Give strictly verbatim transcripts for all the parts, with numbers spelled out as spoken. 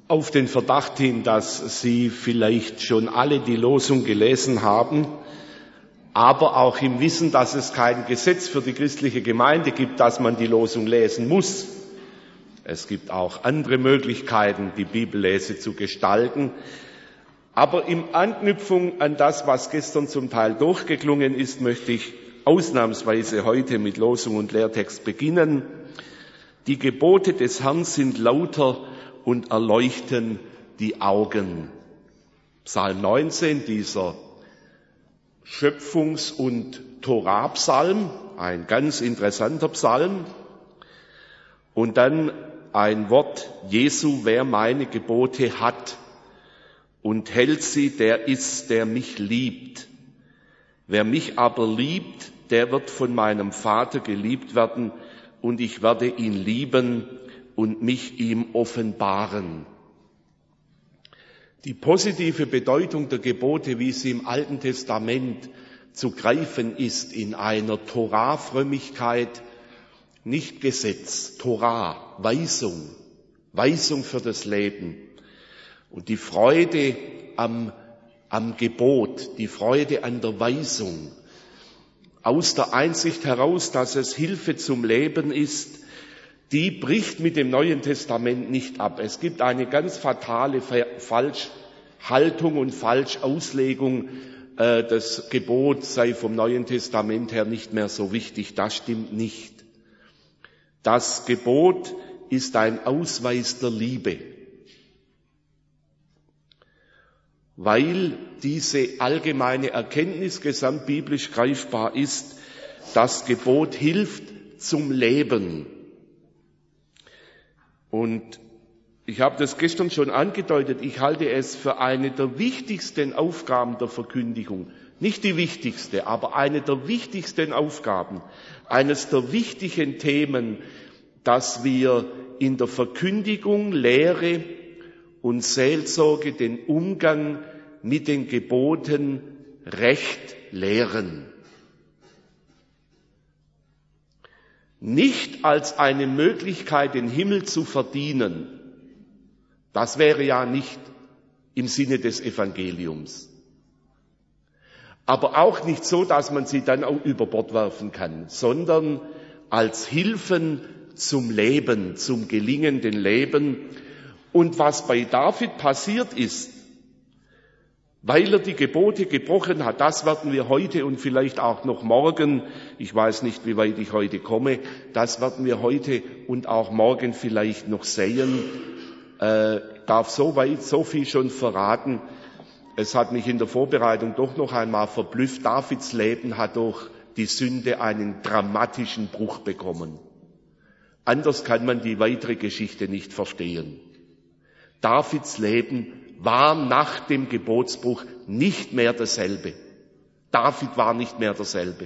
Auf den Verdacht hin, dass Sie vielleicht schon alle die Losung gelesen haben, aber auch im Wissen, dass es kein Gesetz für die christliche Gemeinde gibt, dass man die Losung lesen muss. Es gibt auch andere Möglichkeiten, die Bibellese zu gestalten. Aber in Anknüpfung an das, was gestern zum Teil durchgeklungen ist, möchte ich ausnahmsweise heute mit Losung und Lehrtext beginnen. Die Gebote des Herrn sind lauter und erleuchten die Augen. Psalm neunzehn, dieser Schöpfungs- und Torah-Psalm, ein ganz interessanter Psalm. Und dann ein Wort Jesu: Wer meine Gebote hat und hält sie, der ist, der mich liebt. Wer mich aber liebt, der wird von meinem Vater geliebt werden, und ich werde ihn lieben und mich ihm offenbaren. Die positive Bedeutung der Gebote, wie sie im Alten Testament zu greifen ist, in einer Torah-Frömmigkeit, nicht Gesetz, Torah, Weisung, Weisung für das Leben. Und die Freude am, am Gebot, die Freude an der Weisung, aus der Einsicht heraus, dass es Hilfe zum Leben ist, die bricht mit dem Neuen Testament nicht ab. Es gibt eine ganz fatale Falschhaltung und Falschauslegung, äh, das Gebot sei vom Neuen Testament her nicht mehr so wichtig. Das stimmt nicht. Das Gebot ist ein Ausweis der Liebe, weil diese allgemeine Erkenntnis gesamtbiblisch greifbar ist. Das Gebot hilft zum Leben. Und ich habe das gestern schon angedeutet, ich halte es für eine der wichtigsten Aufgaben der Verkündigung, nicht die wichtigste, aber eine der wichtigsten Aufgaben, eines der wichtigen Themen, dass wir in der Verkündigung, Lehre und Seelsorge den Umgang mit den Geboten recht lehren. Nicht als eine Möglichkeit, den Himmel zu verdienen. Das wäre ja nicht im Sinne des Evangeliums. Aber auch nicht so, dass man sie dann auch über Bord werfen kann, sondern als Hilfen zum Leben, zum gelingenden Leben. Und was bei David passiert ist, weil er die Gebote gebrochen hat, das werden wir heute und vielleicht auch noch morgen, ich weiß nicht, wie weit ich heute komme, das werden wir heute und auch morgen vielleicht noch sehen. Äh, darf so weit, so viel schon verraten. Es hat mich in der Vorbereitung doch noch einmal verblüfft. Davids Leben hat durch die Sünde einen dramatischen Bruch bekommen. Anders kann man die weitere Geschichte nicht verstehen. Davids Leben war nach dem Gebotsbruch nicht mehr dasselbe. David war nicht mehr derselbe.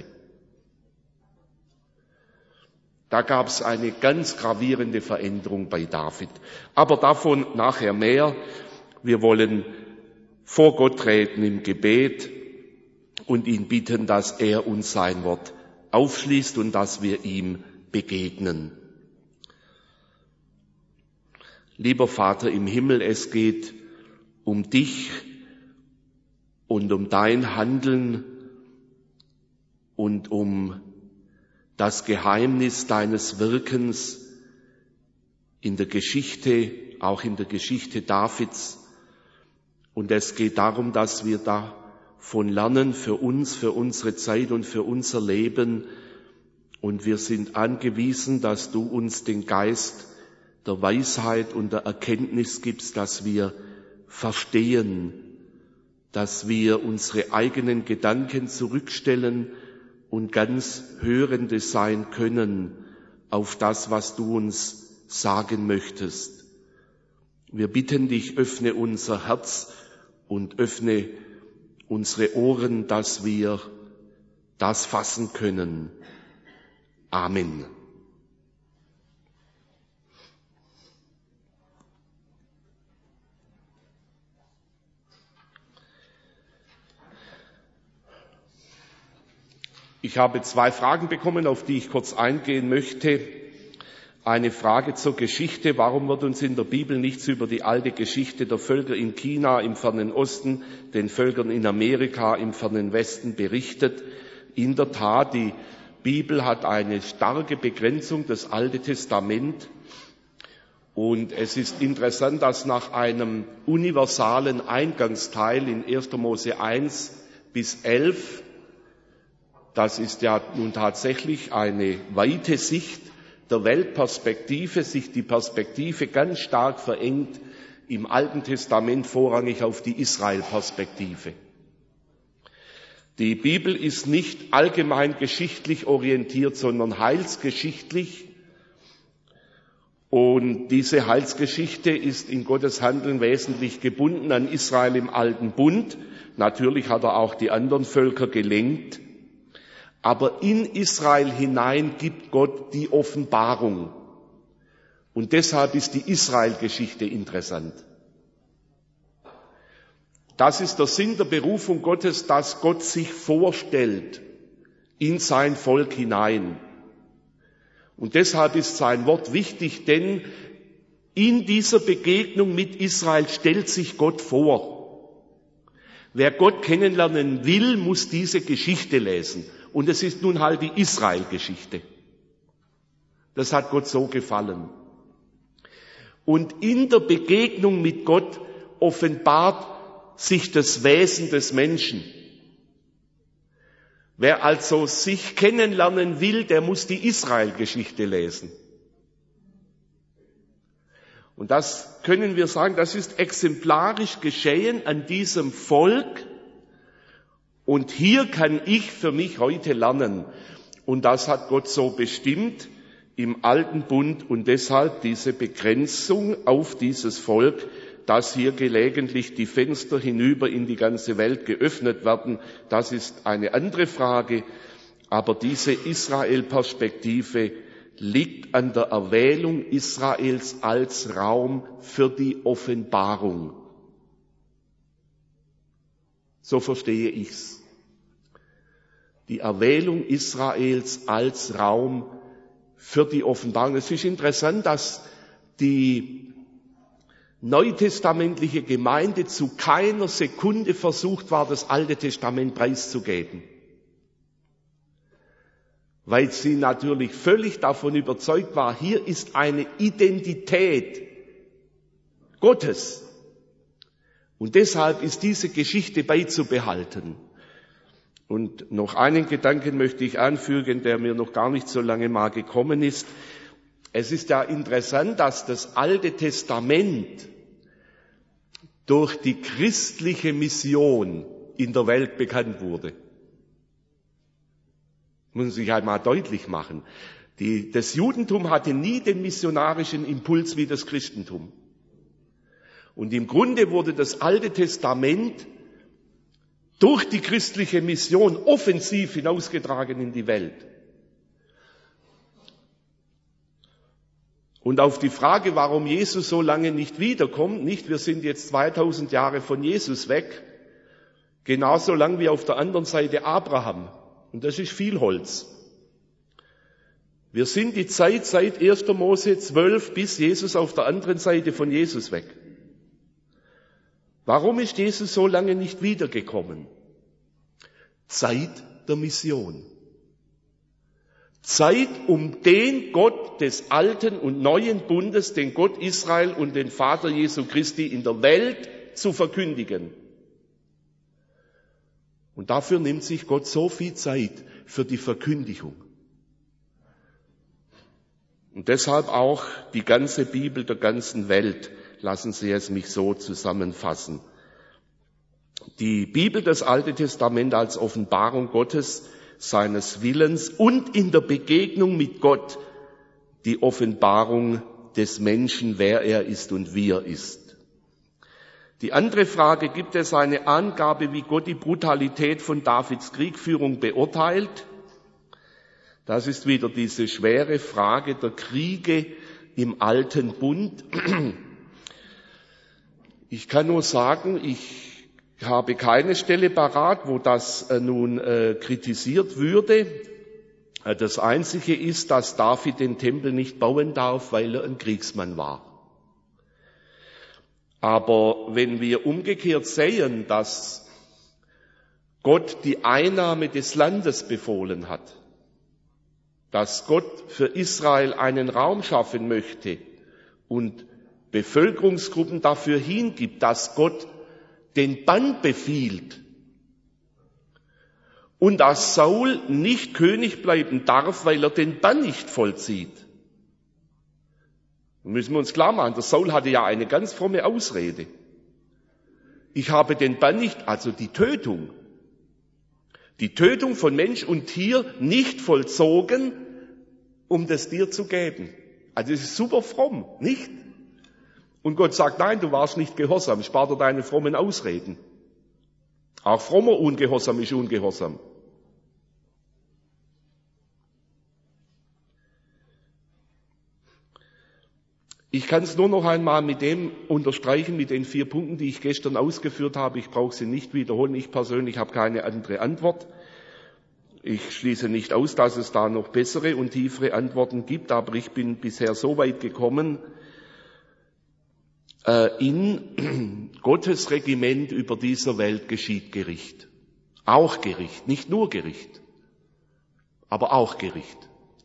Da gab es eine ganz gravierende Veränderung bei David. Aber davon nachher mehr. Wir wollen vor Gott treten im Gebet und ihn bitten, dass er uns sein Wort aufschließt und dass wir ihm begegnen. Lieber Vater im Himmel, es geht um dich und um dein Handeln und um das Geheimnis deines Wirkens in der Geschichte, auch in der Geschichte Davids. Und es geht darum, dass wir davon lernen für uns, für unsere Zeit und für unser Leben. Und wir sind angewiesen, dass du uns den Geist der Weisheit und der Erkenntnis gibst, dass wir verstehen, dass wir unsere eigenen Gedanken zurückstellen und ganz Hörende sein können auf das, was du uns sagen möchtest. Wir bitten dich, öffne unser Herz und öffne unsere Ohren, dass wir das fassen können. Amen. Ich habe zwei Fragen bekommen, auf die ich kurz eingehen möchte. eine Frage zur Geschichte. Warum wird uns in der Bibel nichts über die alte Geschichte der Völker in China, im Fernen Osten, den Völkern in Amerika, im Fernen Westen berichtet? In der Tat, die Bibel hat eine starke Begrenzung, das Alte Testament. Und es ist interessant, dass nach einem universalen Eingangsteil in erster Mose eins bis elf, das ist ja nun tatsächlich eine weite Sicht der Weltperspektive, sich die Perspektive ganz stark verengt, im Alten Testament vorrangig auf die Israel-Perspektive. Die Bibel ist nicht allgemein geschichtlich orientiert, sondern heilsgeschichtlich. Und diese Heilsgeschichte ist in Gottes Handeln wesentlich gebunden an Israel im Alten Bund. Natürlich hat er auch die anderen Völker gelenkt. Aber in Israel hinein gibt Gott die Offenbarung. Und deshalb ist die Israel-Geschichte interessant. Das ist der Sinn der Berufung Gottes, dass Gott sich vorstellt in sein Volk hinein. Und deshalb ist sein Wort wichtig, denn in dieser Begegnung mit Israel stellt sich Gott vor. Wer Gott kennenlernen will, muss diese Geschichte lesen. Und es ist nun halt die Israel-Geschichte. Das hat Gott so gefallen. Und in der Begegnung mit Gott offenbart sich das Wesen des Menschen. Wer also sich kennenlernen will, der muss die Israel-Geschichte lesen. Und das können wir sagen, das ist exemplarisch geschehen an diesem Volk. Und hier kann ich für mich heute lernen. Und das hat Gott so bestimmt im Alten Bund und deshalb diese Begrenzung auf dieses Volk, dass hier gelegentlich die Fenster hinüber in die ganze Welt geöffnet werden. Das ist eine andere Frage. Aber diese Israel-Perspektive liegt an der Erwählung Israels als Raum für die Offenbarung. So verstehe ich's. Die Erwählung Israels als Raum für die Offenbarung. Es ist interessant, dass die neutestamentliche Gemeinde zu keiner Sekunde versucht war, das Alte Testament preiszugeben. Weil sie natürlich völlig davon überzeugt war, hier ist eine Identität Gottes. Und deshalb ist diese Geschichte beizubehalten. Und noch einen Gedanken möchte ich anfügen, der mir noch gar nicht so lange mal gekommen ist. Es ist ja interessant, dass das Alte Testament durch die christliche Mission in der Welt bekannt wurde. Muss man sich einmal deutlich machen. Die, das Judentum hatte nie den missionarischen Impuls wie das Christentum. Und im Grunde wurde das Alte Testament durch die christliche Mission offensiv hinausgetragen in die Welt. Und auf die Frage, warum Jesus so lange nicht wiederkommt, nicht, wir sind jetzt zweitausend Jahre von Jesus weg, genauso lang wie auf der anderen Seite Abraham. Und das ist viel Holz. Wir sind die Zeit seit erster Mose zwölf bis Jesus auf der anderen Seite von Jesus weg. Warum ist Jesus so lange nicht wiedergekommen? Zeit der Mission. Zeit, um den Gott des alten und neuen Bundes, den Gott Israel und den Vater Jesu Christi in der Welt zu verkündigen. Und dafür nimmt sich Gott so viel Zeit für die Verkündigung. Und deshalb auch die ganze Bibel der ganzen Welt. Lassen Sie es mich so zusammenfassen. Die Bibel, das Alte Testament als Offenbarung Gottes, seines Willens und in der Begegnung mit Gott die Offenbarung des Menschen, wer er ist und wie er ist. Die andere Frage, gibt es eine Angabe, wie Gott die Brutalität von Davids Kriegführung beurteilt? Das ist wieder diese schwere Frage der Kriege im Alten Bund. Ich kann nur sagen, ich habe keine Stelle parat, wo das nun äh, kritisiert würde. Das Einzige ist, dass David den Tempel nicht bauen darf, weil er ein Kriegsmann war. Aber wenn wir umgekehrt sehen, dass Gott die Einnahme des Landes befohlen hat, dass Gott für Israel einen Raum schaffen möchte und Bevölkerungsgruppen dafür hingibt, dass Gott den Bann befiehlt und dass Saul nicht König bleiben darf, weil er den Bann nicht vollzieht. Da müssen wir uns klar machen, der Saul hatte ja eine ganz fromme Ausrede. Ich habe den Bann nicht, also die Tötung, die Tötung von Mensch und Tier nicht vollzogen, um das dir zu geben. Also es ist super fromm, nicht? Und Gott sagt, nein, du warst nicht gehorsam, spar dir deine frommen Ausreden. Auch frommer Ungehorsam ist Ungehorsam. Ich kann es nur noch einmal mit dem unterstreichen, mit den vier Punkten, die ich gestern ausgeführt habe. Ich brauche sie nicht wiederholen. Ich persönlich habe keine andere Antwort. Ich schließe nicht aus, dass es da noch bessere und tiefere Antworten gibt, aber ich bin bisher so weit gekommen, in Gottes Regiment über dieser Welt geschieht Gericht. Auch Gericht, nicht nur Gericht, aber auch Gericht.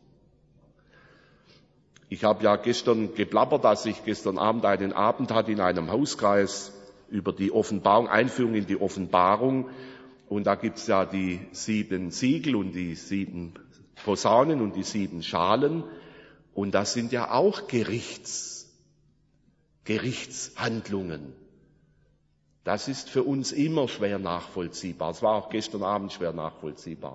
Ich habe ja gestern geplappert, dass ich gestern Abend einen Abend hatte in einem Hauskreis über die Offenbarung, Einführung in die Offenbarung. Und da gibt's ja die sieben Siegel und die sieben Posaunen und die sieben Schalen. Und das sind ja auch Gerichts, Gerichtshandlungen. Das ist für uns immer schwer nachvollziehbar. Es war auch gestern Abend schwer nachvollziehbar.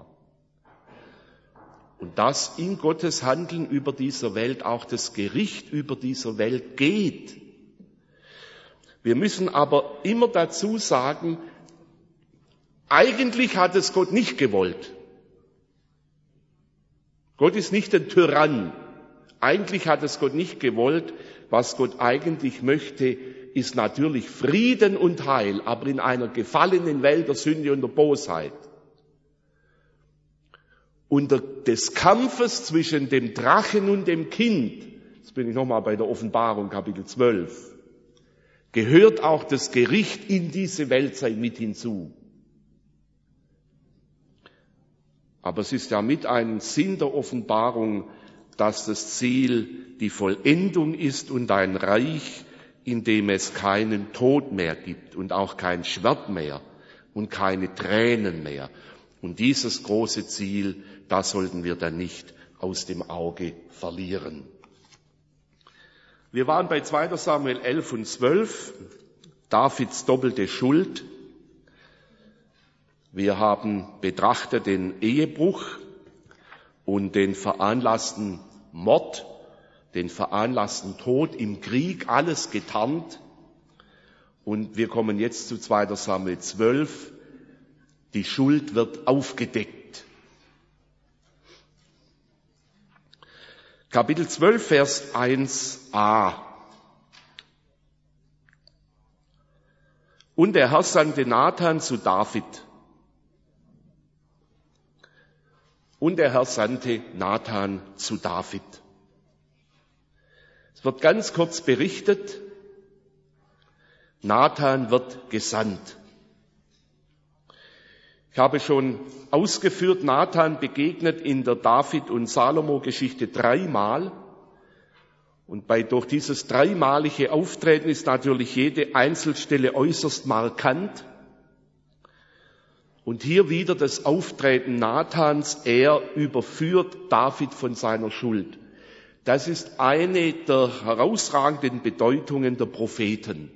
Und dass in Gottes Handeln über dieser Welt auch das Gericht über dieser Welt geht. Wir müssen aber immer dazu sagen, eigentlich hat es Gott nicht gewollt. Gott ist nicht ein Tyrann. Eigentlich hat es Gott nicht gewollt. Was Gott eigentlich möchte, ist natürlich Frieden und Heil, aber in einer gefallenen Welt der Sünde und der Bosheit. Unter des Kampfes zwischen dem Drachen und dem Kind, jetzt bin ich nochmal bei der Offenbarung, Kapitel zwölf, gehört auch das Gericht in diese Weltzeit mit hinzu. Aber es ist ja mit einem Sinn der Offenbarung, dass das Ziel die Vollendung ist und ein Reich, in dem es keinen Tod mehr gibt und auch kein Schwert mehr und keine Tränen mehr. Und dieses große Ziel, das sollten wir dann nicht aus dem Auge verlieren. Wir waren bei zweiter Samuel elf und zwölf, Davids doppelte Schuld. Wir haben betrachtet den Ehebruch und den veranlassten Mord, den veranlassten Tod im Krieg, alles getarnt. Und wir kommen jetzt zu zweiter Samuel zwölf. Die Schuld wird aufgedeckt. Kapitel zwölf, Vers eins a. Und der Herr sandte Nathan zu David. Und der Herr sandte Nathan zu David. Es wird ganz kurz berichtet, Nathan wird gesandt. Ich habe schon ausgeführt, Nathan begegnet in der David- und Salomo-Geschichte dreimal. Und bei, durch dieses dreimalige Auftreten ist natürlich jede Einzelstelle äußerst markant. Und hier wieder das Auftreten Nathans, er überführt David von seiner Schuld. Das ist eine der herausragenden Bedeutungen der Propheten.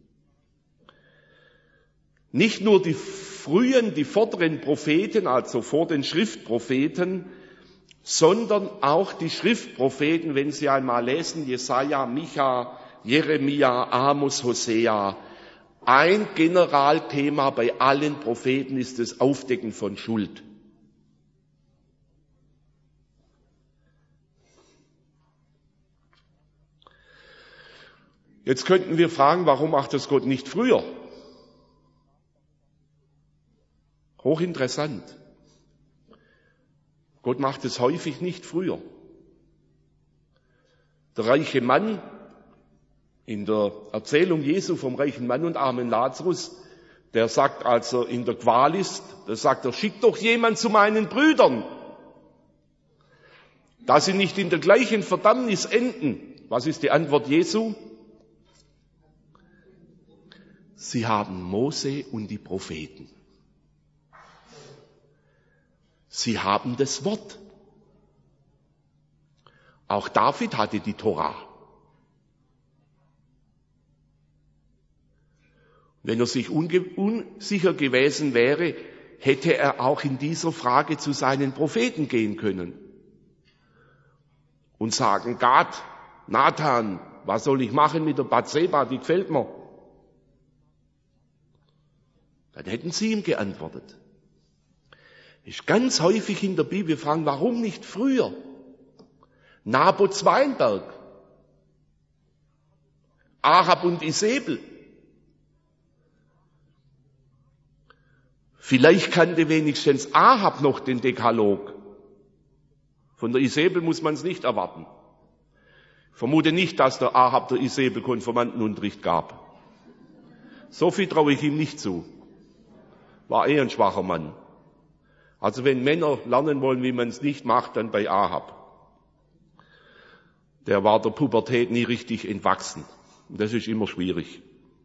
Nicht nur die frühen, die vorderen Propheten, also vor den Schriftpropheten, sondern auch die Schriftpropheten, wenn Sie einmal lesen, Jesaja, Micha, Jeremia, Amos, Hosea. Ein Generalthema bei allen Propheten ist das Aufdecken von Schuld. Jetzt könnten wir fragen, warum macht das Gott nicht früher? Hochinteressant. Gott macht es häufig nicht früher. Der reiche Mann, in der Erzählung Jesu vom reichen Mann und armen Lazarus, der sagt, als er in der Qual ist, der sagt er, schick doch jemand zu meinen Brüdern, dass sie nicht in der gleichen Verdammnis enden. Was ist die Antwort Jesu? Sie haben Mose und die Propheten. Sie haben das Wort. Auch David hatte die Tora. Wenn er sich unge- unsicher gewesen wäre, hätte er auch in dieser Frage zu seinen Propheten gehen können und sagen, Gad, Nathan, was soll ich machen mit der Bathseba, die gefällt mir. Dann hätten sie ihm geantwortet. Ist ganz häufig in der Bibel, wir fragen, warum nicht früher? Nabots Weinberg, Ahab und Isebel. Vielleicht kannte wenigstens Ahab noch den Dekalog. Von der Isebel muss man es nicht erwarten. Ich vermute nicht, dass der Ahab der Isebel Konfirmandenunterricht gab. So viel traue ich ihm nicht zu. War eher ein schwacher Mann. Also wenn Männer lernen wollen, wie man es nicht macht, dann bei Ahab. Der war der Pubertät nie richtig entwachsen. Und das ist immer schwierig.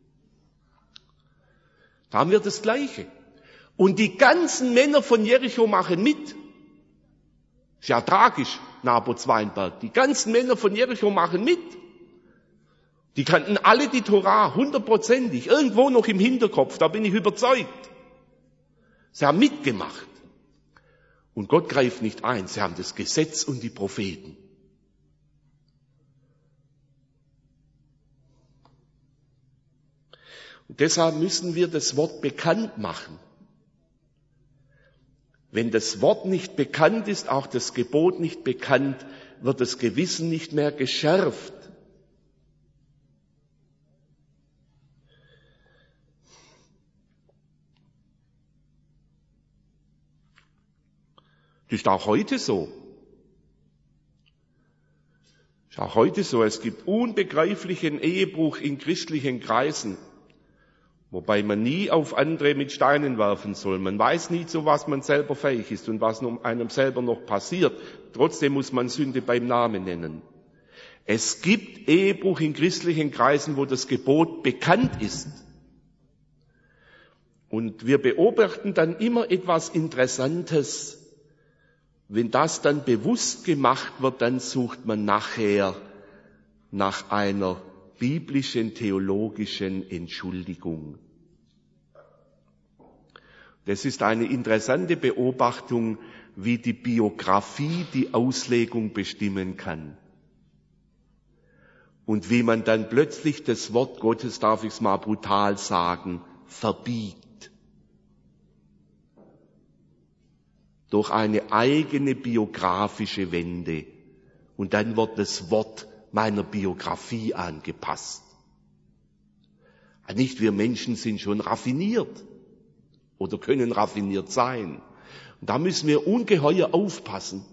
Da haben wir das Gleiche. Und die ganzen Männer von Jericho machen mit. Ist ja tragisch, Nabots Weinberg. Die ganzen Männer von Jericho machen mit. Die kannten alle die Tora, hundertprozentig, irgendwo noch im Hinterkopf, da bin ich überzeugt. Sie haben mitgemacht. Und Gott greift nicht ein, sie haben das Gesetz und die Propheten. Und deshalb müssen wir das Wort bekannt machen. Wenn das Wort nicht bekannt ist, auch das Gebot nicht bekannt, wird das Gewissen nicht mehr geschärft. Das ist auch heute so. Das ist auch heute so. Es gibt unbegreiflichen Ehebruch in christlichen Kreisen, wobei man nie auf andere mit Steinen werfen soll. Man weiß nie, zu was man selber fähig ist und was einem selber noch passiert. Trotzdem muss man Sünde beim Namen nennen. Es gibt Ehebruch in christlichen Kreisen, wo das Gebot bekannt ist. Und wir beobachten dann immer etwas Interessantes. Wenn das dann bewusst gemacht wird, dann sucht man nachher nach einer biblischen, theologischen Entschuldigung. Das ist eine interessante Beobachtung, wie die Biografie die Auslegung bestimmen kann. Und wie man dann plötzlich das Wort Gottes, darf ich es mal brutal sagen, verbiegt. Durch eine eigene biografische Wende. Und dann wird das Wort meiner Biografie angepasst. Nicht wir Menschen sind schon raffiniert oder können raffiniert sein. Und da müssen wir ungeheuer aufpassen,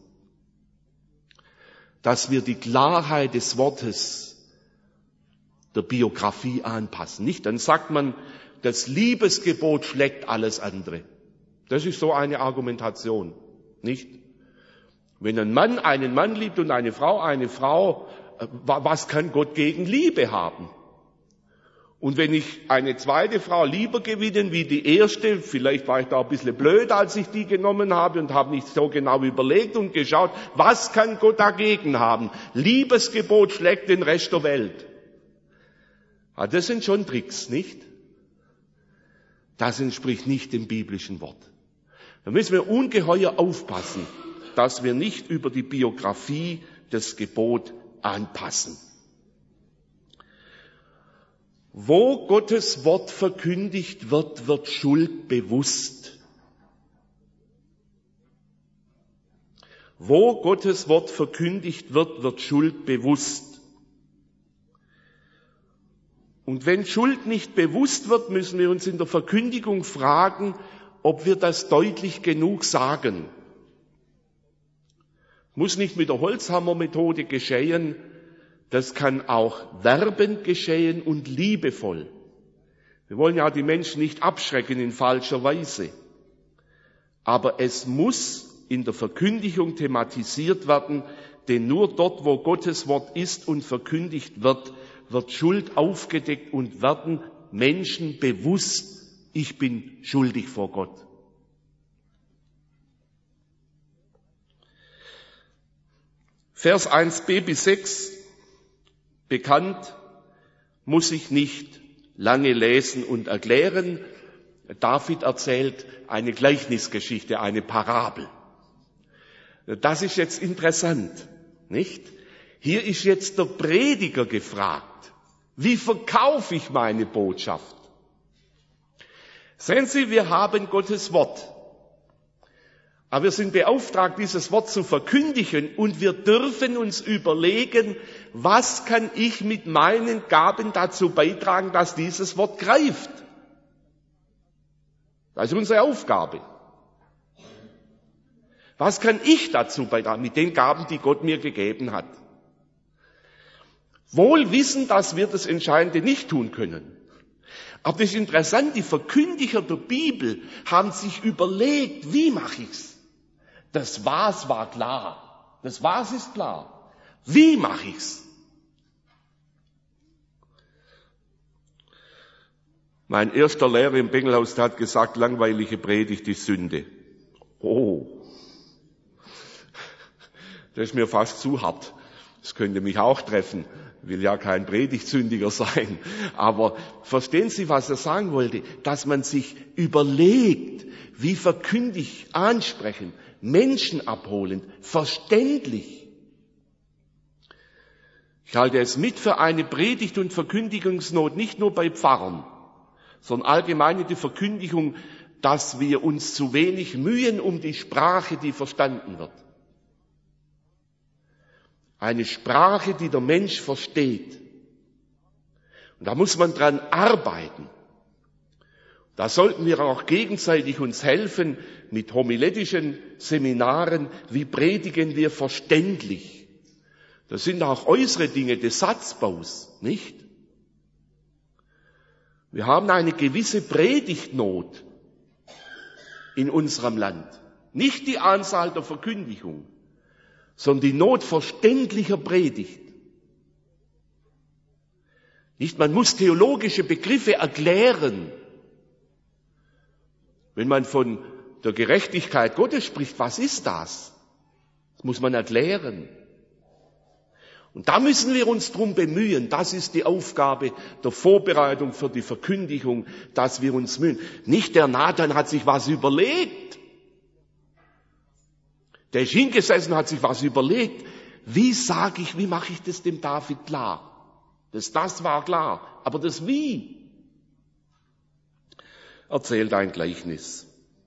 dass wir die Klarheit des Wortes der Biografie anpassen. Nicht, dann sagt man, das Liebesgebot schlägt alles andere. Das ist so eine Argumentation, nicht? Wenn ein Mann einen Mann liebt und eine Frau eine Frau, was kann Gott gegen Liebe haben? Und wenn ich eine zweite Frau lieber gewinnen wie die erste, vielleicht war ich da ein bisschen blöd, als ich die genommen habe und habe nicht so genau überlegt und geschaut, was kann Gott dagegen haben? Liebesgebot schlägt den Rest der Welt. Ja, das sind schon Tricks, nicht? Das entspricht nicht dem biblischen Wort. Da müssen wir ungeheuer aufpassen, dass wir nicht über die Biografie das Gebot anpassen. Wo Gottes Wort verkündigt wird, wird Schuld bewusst. Wo Gottes Wort verkündigt wird, wird Schuld bewusst. Und wenn Schuld nicht bewusst wird, müssen wir uns in der Verkündigung fragen, ob wir das deutlich genug sagen. Muss nicht mit der Holzhammermethode geschehen, das kann auch werbend geschehen und liebevoll. Wir wollen ja die Menschen nicht abschrecken in falscher Weise. Aber es muss in der Verkündigung thematisiert werden, denn nur dort, wo Gottes Wort ist und verkündigt wird, wird Schuld aufgedeckt und werden Menschen bewusst, ich bin schuldig vor Gott. Vers eins b bis sechs, bekannt, muss ich nicht lange lesen und erklären. David erzählt eine Gleichnisgeschichte, eine Parabel. Das ist jetzt interessant, nicht? Hier ist jetzt der Prediger gefragt. Wie verkaufe ich meine Botschaft? Sehen Sie, wir haben Gottes Wort. Aber wir sind beauftragt, dieses Wort zu verkündigen, und wir dürfen uns überlegen, was kann ich mit meinen Gaben dazu beitragen, dass dieses Wort greift? Das ist unsere Aufgabe. Was kann ich dazu beitragen mit den Gaben, die Gott mir gegeben hat? Wohl wissen, dass wir das Entscheidende nicht tun können. Aber das ist interessant, die Verkündiger der Bibel haben sich überlegt, wie mache ich's? Das Was war klar. Das Was ist klar. Wie mache ich's? Mein erster Lehrer im Bengelhaus hat gesagt, langweilige Predigt ist Sünde. Oh, das ist mir fast zu hart. Das könnte mich auch treffen. Ich will ja kein Predigtsündiger sein. Aber verstehen Sie, was er sagen wollte? Dass man sich überlegt, wie verkündig, ansprechen, Menschen abholend, verständlich. Ich halte es mit für eine Predigt- und Verkündigungsnot, nicht nur bei Pfarrern, sondern allgemein in der Verkündigung, dass wir uns zu wenig mühen um die Sprache, die verstanden wird. Eine Sprache, die der Mensch versteht. Und da muss man dran arbeiten. Da sollten wir auch gegenseitig uns helfen mit homiletischen Seminaren. Wie predigen wir verständlich? Das sind auch äußere Dinge des Satzbaus, nicht? Wir haben eine gewisse Predigtnot in unserem Land. Nicht die Anzahl der Verkündigung, sondern die Not verständlicher Predigt. Nicht, man muss theologische Begriffe erklären. Wenn man von der Gerechtigkeit Gottes spricht, was ist das? Das muss man erklären. Und da müssen wir uns drum bemühen. Das ist die Aufgabe der Vorbereitung für die Verkündigung, dass wir uns mühen. Nicht der Nathan hat sich was überlegt. Der ist hingesessen, hat sich was überlegt. Wie sage ich, wie mache ich das dem David klar? Das, das war klar. Aber das Wie erzählt ein Gleichnis.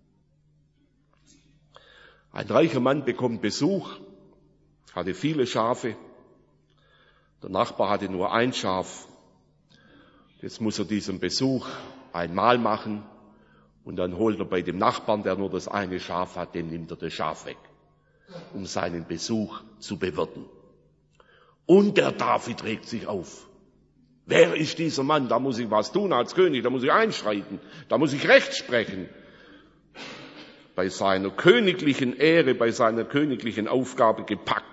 Ein reicher Mann bekommt Besuch, hatte viele Schafe. Der Nachbar hatte nur ein Schaf. Jetzt muss er diesen Besuch einmal machen und dann holt er bei dem Nachbarn, der nur das eine Schaf hat, dem nimmt er das Schaf weg, um seinen Besuch zu bewirten. Und der David regt sich auf. Wer ist dieser Mann? Da muss ich was tun als König, da muss ich einschreiten, da muss ich Recht sprechen. Bei seiner königlichen Ehre, bei seiner königlichen Aufgabe gepackt.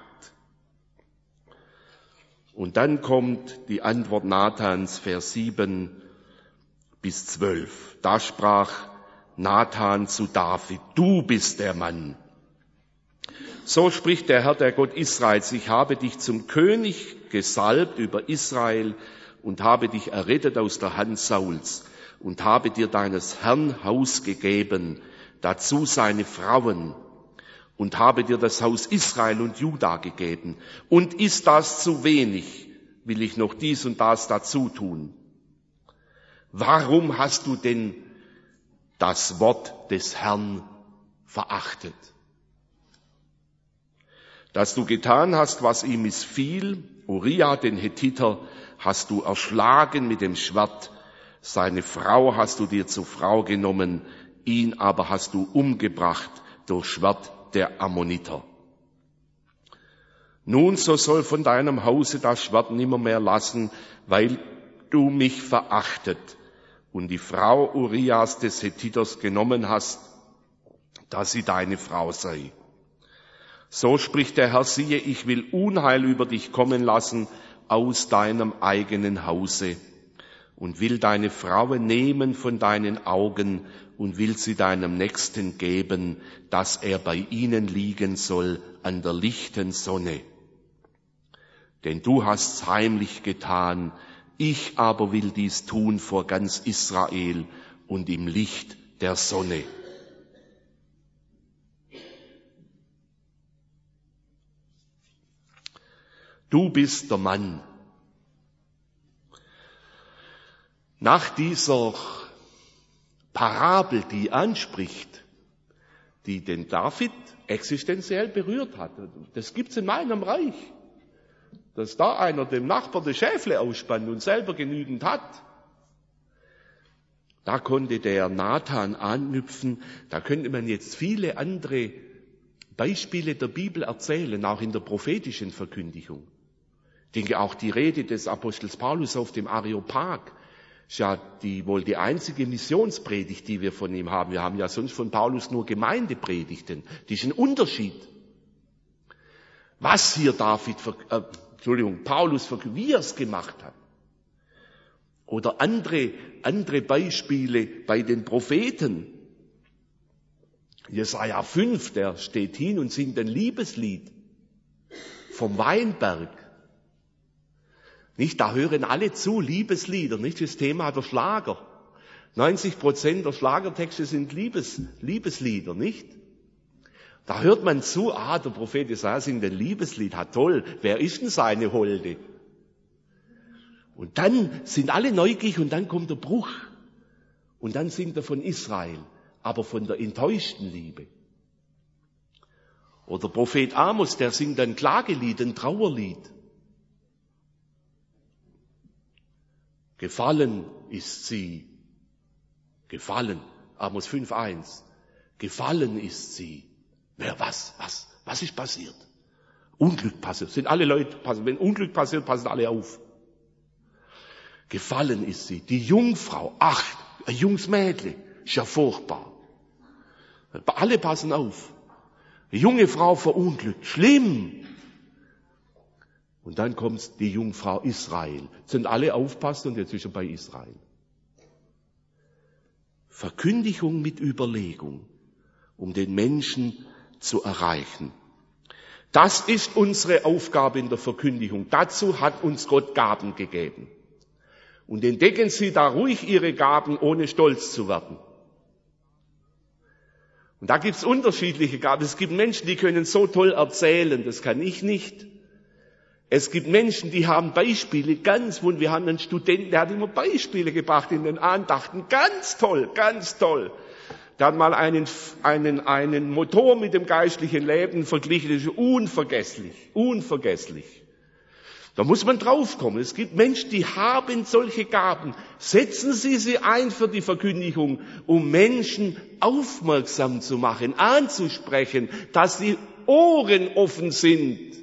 Und dann kommt die Antwort Nathans, Vers sieben bis zwölf. Da sprach Nathan zu David, du bist der Mann. So spricht der Herr, der Gott Israels, ich habe dich zum König gesalbt über Israel und habe dich errettet aus der Hand Sauls und habe dir deines Herrn Haus gegeben, dazu seine Frauen, und habe dir das Haus Israel und Juda gegeben. Und ist das zu wenig, will ich noch dies und das dazu tun. Warum hast du denn das Wort des Herrn verachtet? Dass du getan hast, was ihm missfiel, Uriah, den Hethiter, hast du erschlagen mit dem Schwert, seine Frau hast du dir zur Frau genommen, ihn aber hast du umgebracht durch Schwert der Ammoniter. Nun, so soll von deinem Hause das Schwert nimmermehr lassen, weil du mich verachtet und die Frau Urias des Hethiters genommen hast, dass sie deine Frau sei. So spricht der Herr, siehe, ich will Unheil über dich kommen lassen aus deinem eigenen Hause und will deine Frauen nehmen von deinen Augen und will sie deinem Nächsten geben, dass er bei ihnen liegen soll an der lichten Sonne. Denn du hast's heimlich getan, ich aber will dies tun vor ganz Israel und im Licht der Sonne. Du bist der Mann. Nach dieser Parabel, die anspricht, die den David existenziell berührt hat, das gibt's in meinem Reich, dass da einer dem Nachbar das Schäfle ausspannt und selber genügend hat. Da konnte der Nathan anknüpfen, da könnte man jetzt viele andere Beispiele der Bibel erzählen, auch in der prophetischen Verkündigung. Ich denke auch die Rede des Apostels Paulus auf dem Areopag, ist ja die, wohl die einzige Missionspredigt, die wir von ihm haben. Wir haben ja sonst von Paulus nur Gemeindepredigten. Das ist ein Unterschied. Was hier David, äh, Entschuldigung, Paulus, wie er es gemacht hat. Oder andere, andere Beispiele bei den Propheten. Jesaja fünf, der steht hin und singt ein Liebeslied vom Weinberg. Nicht, da hören alle zu, Liebeslieder, nicht das Thema der Schlager. neunzig Prozent der Schlagertexte sind Liebes, Liebeslieder, nicht? Da hört man zu, ah, der Prophet Jesaja singt ein Liebeslied, ha toll, wer ist denn seine Holde? Und dann sind alle neugierig und dann kommt der Bruch. Und dann singt er von Israel, aber von der enttäuschten Liebe. Oder Prophet Amos, der singt ein Klagelied, ein Trauerlied. Gefallen ist sie. Gefallen. Amos fünf eins. Gefallen ist sie. Wer, was, was, was ist passiert? Unglück passiert. Sind alle Leute, passen. Wenn Unglück passiert, passen alle auf. Gefallen ist sie. Die Jungfrau, ach, ein junges Mädchen, ist ja furchtbar. Alle passen auf. Eine junge Frau verunglückt, schlimm. Und dann kommt die Jungfrau Israel. Sind alle aufpasst und jetzt ist er bei Israel. Verkündigung mit Überlegung, um den Menschen zu erreichen. Das ist unsere Aufgabe in der Verkündigung. Dazu hat uns Gott Gaben gegeben. Und entdecken Sie da ruhig Ihre Gaben, ohne stolz zu werden. Und da gibt's unterschiedliche Gaben. Es gibt Menschen, die können so toll erzählen, das kann ich nicht. Es gibt Menschen, die haben Beispiele, ganz wund. Wir haben einen Studenten, der hat immer Beispiele gebracht in den Andachten. Ganz toll, ganz toll. Der hat mal einen, einen, einen Motor mit dem geistlichen Leben verglichen. Das ist unvergesslich, unvergesslich. Da muss man draufkommen. Es gibt Menschen, die haben solche Gaben. Setzen Sie sie ein für die Verkündigung, um Menschen aufmerksam zu machen, anzusprechen, dass die Ohren offen sind.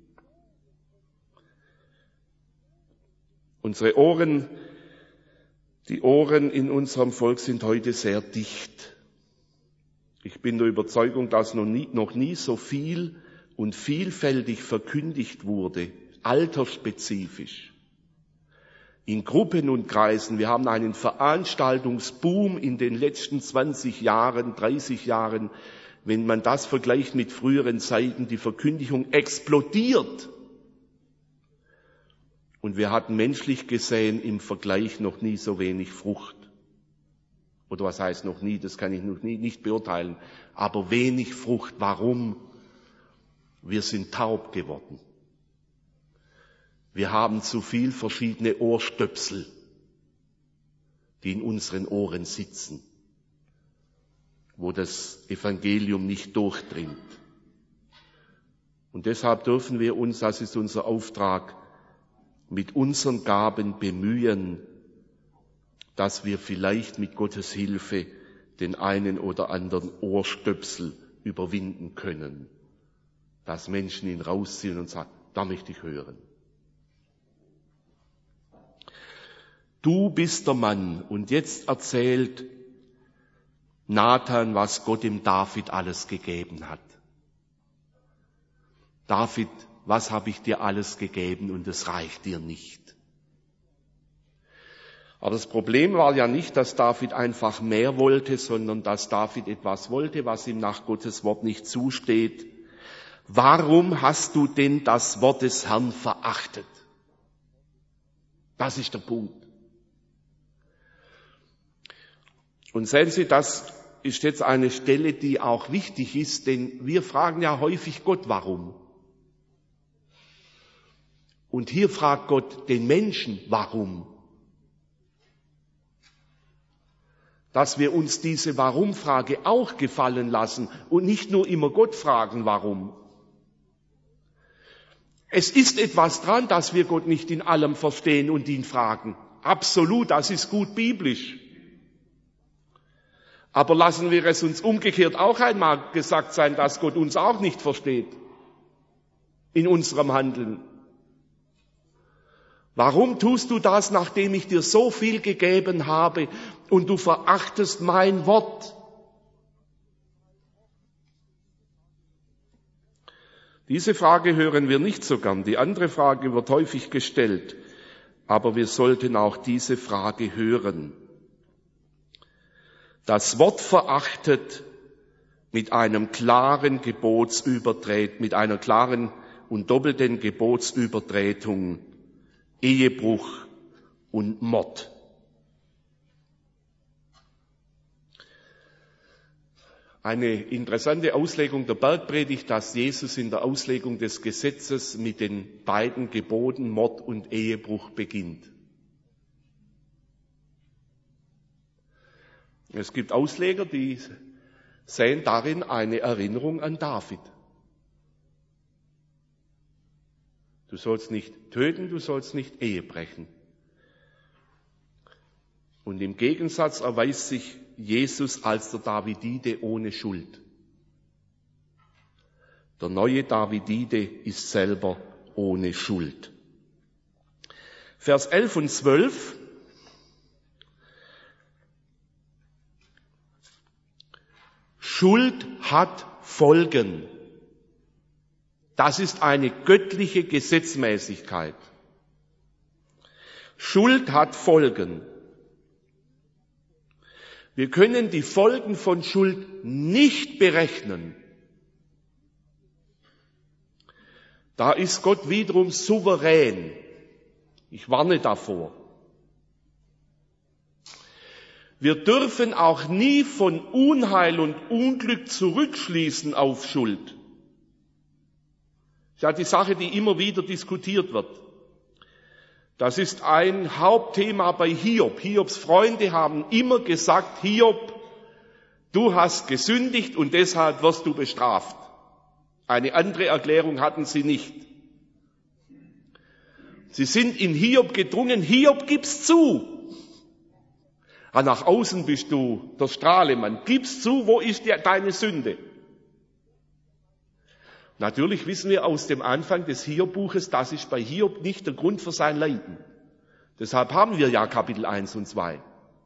Unsere Ohren, die Ohren in unserem Volk sind heute sehr dicht. Ich bin der Überzeugung, dass noch nie, noch nie so viel und vielfältig verkündigt wurde, altersspezifisch. In Gruppen und Kreisen, wir haben einen Veranstaltungsboom in den letzten zwanzig Jahren, dreißig Jahren. Wenn man das vergleicht mit früheren Zeiten, die Verkündigung explodiert. Und wir hatten menschlich gesehen im Vergleich noch nie so wenig Frucht. Oder was heißt noch nie, das kann ich noch nie, nicht beurteilen. Aber wenig Frucht. Warum? Wir sind taub geworden. Wir haben zu viel verschiedene Ohrstöpsel, die in unseren Ohren sitzen, wo das Evangelium nicht durchdringt. Und deshalb dürfen wir uns, das ist unser Auftrag, mit unseren Gaben bemühen, dass wir vielleicht mit Gottes Hilfe den einen oder anderen Ohrstöpsel überwinden können. dass Menschen ihn rausziehen und sagen, da möchte ich hören. Du bist der Mann. Und jetzt erzählt Nathan, was Gott dem David alles gegeben hat. David, was habe ich dir alles gegeben und es reicht dir nicht? Aber das Problem war ja nicht, dass David einfach mehr wollte, sondern dass David etwas wollte, was ihm nach Gottes Wort nicht zusteht. Warum hast du denn das Wort des Herrn verachtet? Das ist der Punkt. Und sehen Sie, das ist jetzt eine Stelle, die auch wichtig ist, denn wir fragen ja häufig Gott, warum? Und hier fragt Gott den Menschen, warum? Dass wir uns diese Warum-Frage auch gefallen lassen und nicht nur immer Gott fragen, warum. Es ist etwas dran, dass wir Gott nicht in allem verstehen und ihn fragen. Absolut, das ist gut biblisch. Aber lassen wir es uns umgekehrt auch einmal gesagt sein, dass Gott uns auch nicht versteht in unserem Handeln. Warum tust du das, nachdem ich dir so viel gegeben habe und du verachtest mein Wort? Diese Frage hören wir nicht so gern. Die andere Frage wird häufig gestellt. Aber wir sollten auch diese Frage hören. Das Wort verachtet mit einem klaren Gebotsübertret, mit einer klaren und doppelten Gebotsübertretung, Ehebruch und Mord. Eine interessante Auslegung der Bergpredigt, dass Jesus in der Auslegung des Gesetzes mit den beiden Geboten Mord und Ehebruch beginnt. Es gibt Ausleger, die sehen darin eine Erinnerung an David. Du sollst nicht töten, du sollst nicht Ehe brechen. Und im Gegensatz erweist sich Jesus als der Davidide ohne Schuld. Der neue Davidide ist selber ohne Schuld. Vers elf und zwölf. Schuld hat Folgen. Das ist eine göttliche Gesetzmäßigkeit. Schuld hat Folgen. Wir können die Folgen von Schuld nicht berechnen. Da ist Gott wiederum souverän. Ich warne davor. Wir dürfen auch nie von Unheil und Unglück zurückschließen auf Schuld. Das ist ja die Sache, die immer wieder diskutiert wird. Das ist ein Hauptthema bei Hiob. Hiobs Freunde haben immer gesagt, Hiob, du hast gesündigt und deshalb wirst du bestraft. Eine andere Erklärung hatten sie nicht. Sie sind in Hiob gedrungen, Hiob, gib's zu. Ja, nach außen bist du der Strahlemann. Gib's zu, wo ist die, deine Sünde? Natürlich wissen wir aus dem Anfang des Hiob-Buches, das ist bei Hiob nicht der Grund für sein Leiden. Deshalb haben wir ja Kapitel eins und zwei.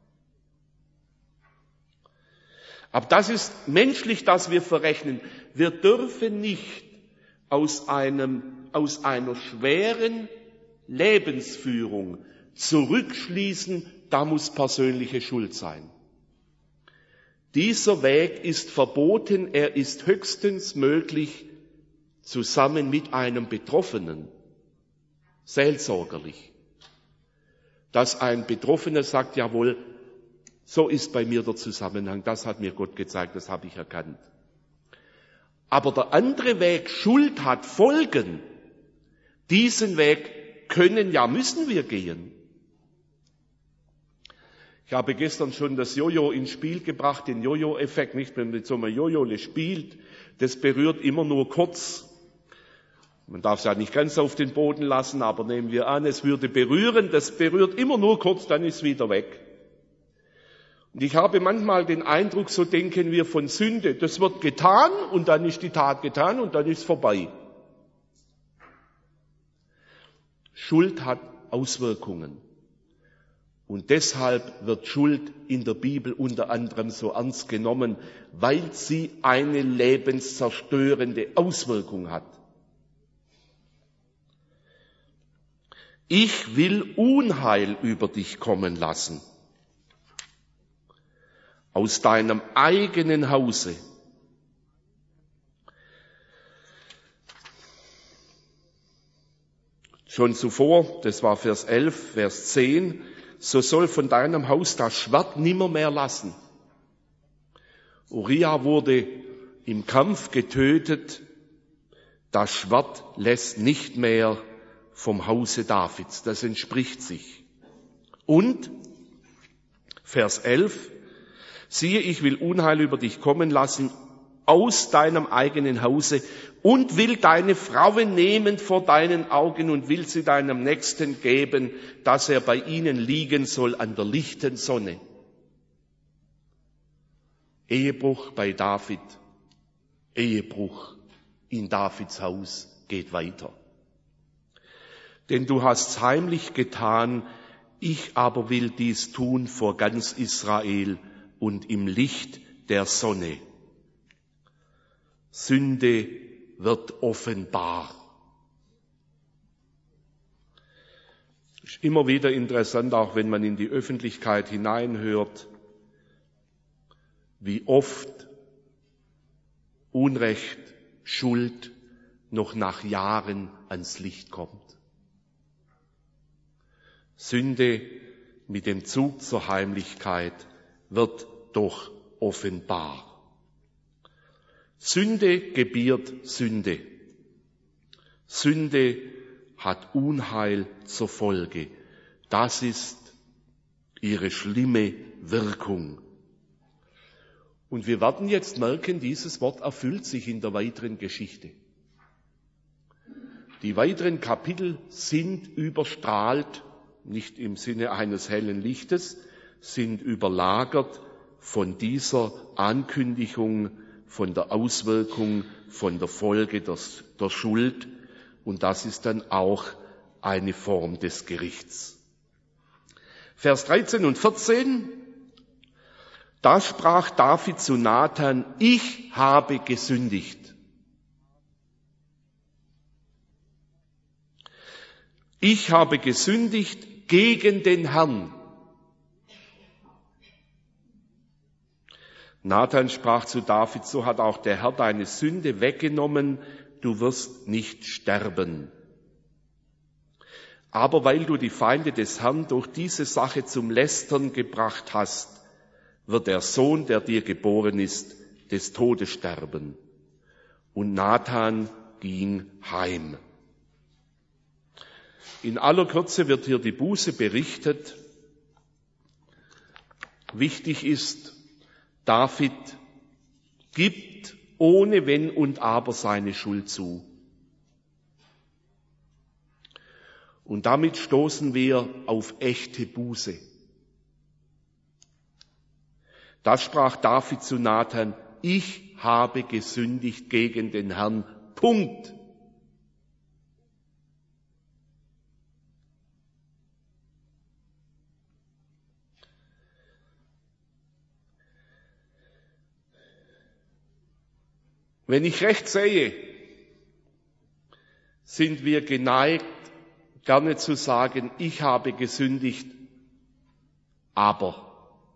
Aber das ist menschlich, dass wir verrechnen. Wir dürfen nicht aus einem, aus einer schweren Lebensführung zurückschließen, da muss persönliche Schuld sein. Dieser Weg ist verboten, er ist höchstens möglich zusammen mit einem Betroffenen, seelsorgerlich. Dass ein Betroffener sagt, jawohl, so ist bei mir der Zusammenhang, das hat mir Gott gezeigt, das habe ich erkannt. Aber der andere Weg, Schuld hat Folgen, diesen Weg können, ja müssen wir gehen. Ich habe gestern schon das Jojo ins Spiel gebracht, den Jojo-Effekt, nicht, wenn man mit so einem Jojo spielt, das berührt immer nur kurz. Man darf es ja nicht ganz auf den Boden lassen, aber nehmen wir an, es würde berühren, das berührt immer nur kurz, dann ist es wieder weg. Und ich habe manchmal den Eindruck, so denken wir von Sünde, das wird getan und dann ist die Tat getan und dann ist es vorbei. Schuld hat Auswirkungen. Und deshalb wird Schuld in der Bibel unter anderem so ernst genommen, weil sie eine lebenszerstörende Auswirkung hat. Ich will Unheil über dich kommen lassen. Aus deinem eigenen Hause. Schon zuvor, das war Vers elf, Vers zehn, so soll von deinem Haus das Schwert nimmermehr lassen. Uriah wurde im Kampf getötet, das Schwert lässt nicht mehr vom Hause Davids, das entspricht sich. Und, Vers elf, siehe, ich will Unheil über dich kommen lassen aus deinem eigenen Hause und will deine Frauen nehmen vor deinen Augen und will sie deinem Nächsten geben, dass er bei ihnen liegen soll an der lichten Sonne. Ehebruch bei David, Ehebruch in Davids Haus geht weiter. Denn du hast's heimlich getan, ich aber will dies tun vor ganz Israel und im Licht der Sonne. Sünde wird offenbar. Ist immer wieder interessant, auch wenn man in die Öffentlichkeit hineinhört, wie oft Unrecht, Schuld noch nach Jahren ans Licht kommt. Sünde mit dem Zug zur Heimlichkeit wird doch offenbar. Sünde gebiert Sünde. Sünde hat Unheil zur Folge. Das ist ihre schlimme Wirkung. Und wir werden jetzt merken, dieses Wort erfüllt sich in der weiteren Geschichte. Die weiteren Kapitel sind überstrahlt, nicht im Sinne eines hellen Lichtes, sind überlagert von dieser Ankündigung, von der Auswirkung, von der Folge der, der Schuld. Und das ist dann auch eine Form des Gerichts. Vers dreizehn und vierzehn. Da sprach David zu Nathan, ich habe gesündigt. Ich habe gesündigt gegen den Herrn. Nathan sprach zu David, so hat auch der Herr deine Sünde weggenommen, du wirst nicht sterben. Aber weil du die Feinde des Herrn durch diese Sache zum Lästern gebracht hast, wird der Sohn, der dir geboren ist, des Todes sterben. Und Nathan ging heim. In aller Kürze wird hier die Buße berichtet. Wichtig ist, David gibt ohne Wenn und Aber seine Schuld zu. Und damit stoßen wir auf echte Buße. Da sprach David zu Nathan, ich habe gesündigt gegen den Herrn. Punkt. Wenn ich recht sehe, sind wir geneigt, gerne zu sagen, ich habe gesündigt, aber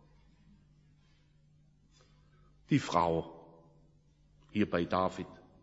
die Frau hier bei David.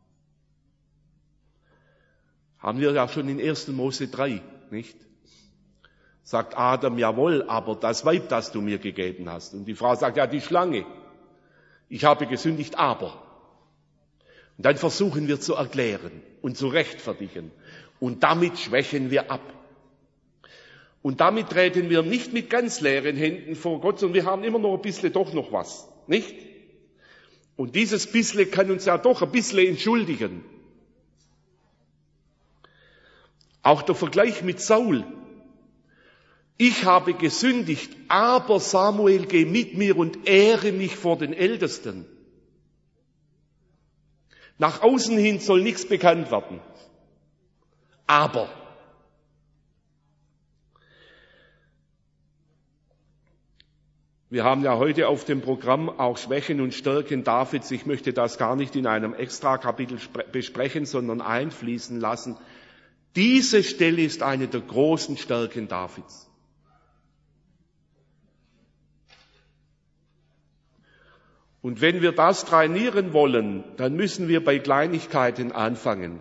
Haben wir ja schon in ersten Mose drei, nicht? Sagt Adam, jawohl, aber das Weib, das du mir gegeben hast. Und die Frau sagt, ja, die Schlange. Ich habe gesündigt, aber. Und dann versuchen wir zu erklären und zu rechtfertigen. Und damit schwächen wir ab. Und damit treten wir nicht mit ganz leeren Händen vor Gott, sondern wir haben immer noch ein bisschen doch noch was, nicht? Und dieses bisschen kann uns ja doch ein bisschen entschuldigen. Auch der Vergleich mit Saul. Ich habe gesündigt, aber Samuel, geh mit mir und ehre mich vor den Ältesten. Nach außen hin soll nichts bekannt werden. Aber wir haben ja heute auf dem Programm auch Schwächen und Stärken Davids. Ich möchte das gar nicht in einem Extrakapitel besprechen, sondern einfließen lassen. Diese Stelle ist eine der großen Stärken Davids. Und wenn wir das trainieren wollen, dann müssen wir bei Kleinigkeiten anfangen.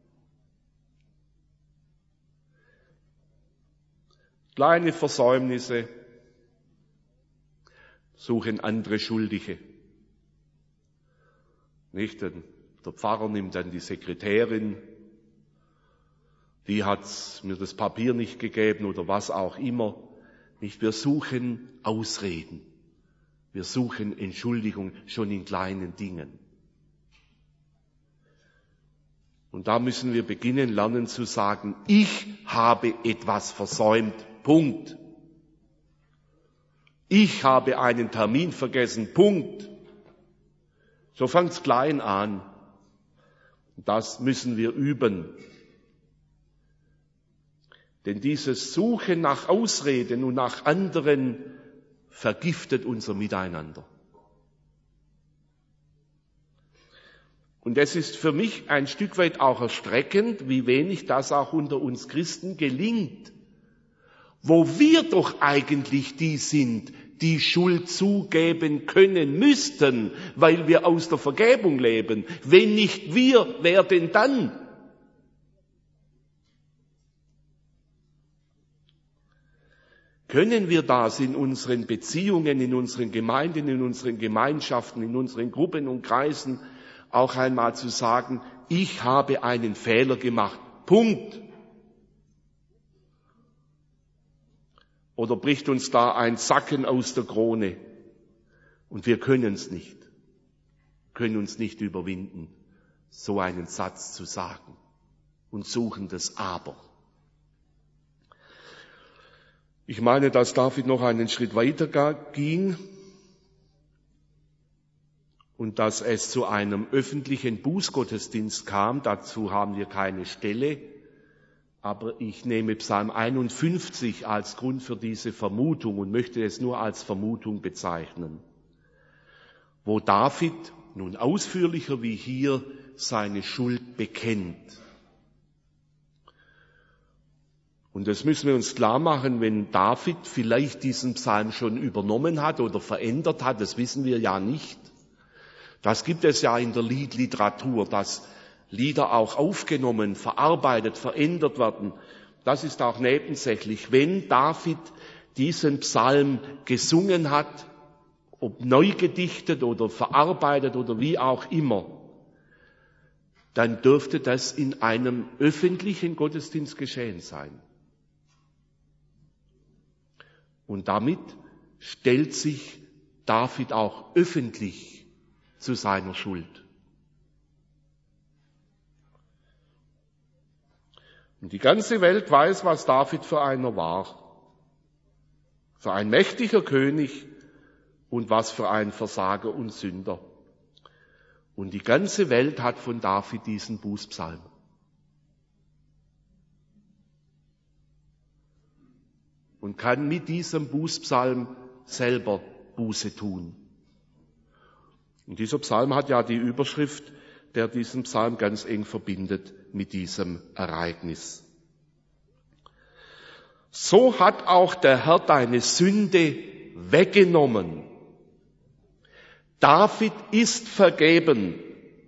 Kleine Versäumnisse suchen andere Schuldige. Nicht? Der Pfarrer nimmt dann die Sekretärin, die hat mir das Papier nicht gegeben oder was auch immer. Nicht? Wir suchen Ausreden. Wir suchen Entschuldigung schon in kleinen Dingen. Und da müssen wir beginnen, lernen zu sagen, ich habe etwas versäumt. Punkt. Ich habe einen Termin vergessen. Punkt. So fängt's klein an. Das müssen wir üben. Denn dieses Suchen nach Ausreden und nach anderen vergiftet unser Miteinander. Und es ist für mich ein Stück weit auch erschreckend, wie wenig das auch unter uns Christen gelingt, wo wir doch eigentlich die sind, die Schuld zugeben können müssten, weil wir aus der Vergebung leben. Wenn nicht wir, wer denn dann? Können wir das in unseren Beziehungen, in unseren Gemeinden, in unseren Gemeinschaften, in unseren Gruppen und Kreisen auch einmal zu sagen, ich habe einen Fehler gemacht. Punkt. Oder bricht uns da ein Sacken aus der Krone und wir können es nicht, können uns nicht überwinden, so einen Satz zu sagen und suchen das Aber. Ich meine, dass David noch einen Schritt weiter ging und dass es zu einem öffentlichen Bußgottesdienst kam. Dazu haben wir keine Stelle, aber ich nehme Psalm einundfünfzig als Grund für diese Vermutung und möchte es nur als Vermutung bezeichnen, wo David nun ausführlicher wie hier seine Schuld bekennt. Und das müssen wir uns klar machen, wenn David vielleicht diesen Psalm schon übernommen hat oder verändert hat, das wissen wir ja nicht. Das gibt es ja in der Liedliteratur, dass Lieder auch aufgenommen, verarbeitet, verändert werden. Das ist auch nebensächlich. Wenn David diesen Psalm gesungen hat, ob neu gedichtet oder verarbeitet oder wie auch immer, dann dürfte das in einem öffentlichen Gottesdienst geschehen sein. Und damit stellt sich David auch öffentlich zu seiner Schuld. Und die ganze Welt weiß, was David für einer war. Für ein mächtiger König und was für ein Versager und Sünder. Und die ganze Welt hat von David diesen Bußpsalm. Und kann mit diesem Bußpsalm selber Buße tun. Und dieser Psalm hat ja die Überschrift, der diesen Psalm ganz eng verbindet mit diesem Ereignis. So hat auch der Herr deine Sünde weggenommen. David ist vergeben.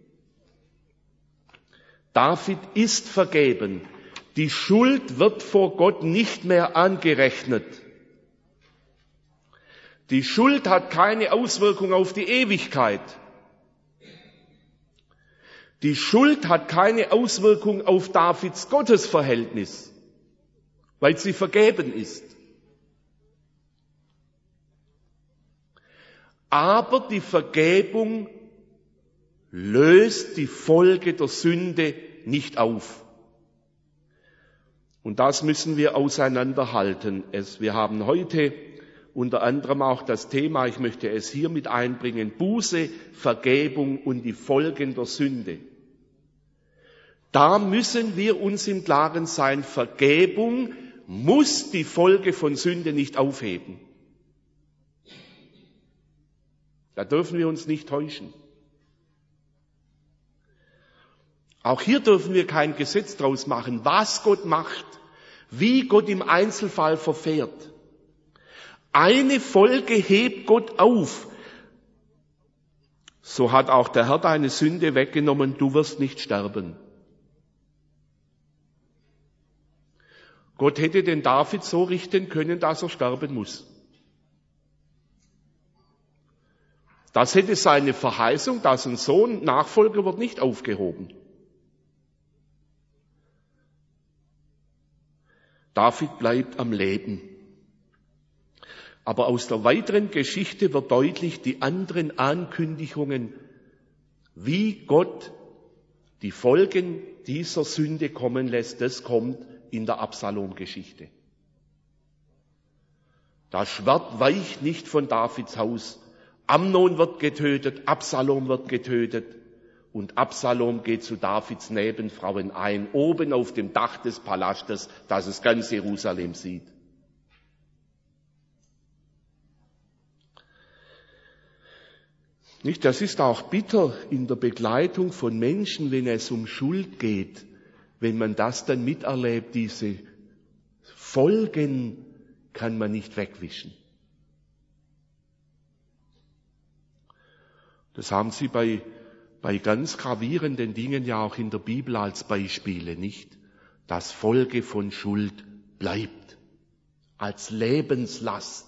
David ist vergeben. Die Schuld wird vor Gott nicht mehr angerechnet. Die Schuld hat keine Auswirkung auf die Ewigkeit. Die Schuld hat keine Auswirkung auf Davids Gottesverhältnis, weil sie vergeben ist. Aber die Vergebung löst die Folge der Sünde nicht auf. Und das müssen wir auseinanderhalten. Es, wir haben heute unter anderem auch das Thema, ich möchte es hier mit einbringen, Buße, Vergebung und die Folgen der Sünde. Da müssen wir uns im Klaren sein, Vergebung muss die Folge von Sünde nicht aufheben. Da dürfen wir uns nicht täuschen. Auch hier dürfen wir kein Gesetz draus machen, was Gott macht, wie Gott im Einzelfall verfährt. Eine Folge hebt Gott auf. So hat auch der Herr deine Sünde weggenommen, du wirst nicht sterben. Gott hätte den David so richten können, dass er sterben muss. Das hätte seine Verheißung, dass ein Sohn Nachfolger wird, nicht aufgehoben. David bleibt am Leben. Aber aus der weiteren Geschichte wird deutlich die anderen Ankündigungen, wie Gott die Folgen dieser Sünde kommen lässt. Das kommt in der Absalom-Geschichte. Das Schwert weicht nicht von Davids Haus. Amnon wird getötet, Absalom wird getötet und Absalom geht zu Davids Nebenfrauen ein, oben auf dem Dach des Palastes, das es ganz Jerusalem sieht. Nicht, das ist auch bitter in der Begleitung von Menschen, wenn es um Schuld geht, wenn man das dann miterlebt, diese Folgen kann man nicht wegwischen. Das haben Sie bei, bei ganz gravierenden Dingen ja auch in der Bibel als Beispiele, nicht? Dass Folge von Schuld bleibt, als Lebenslast.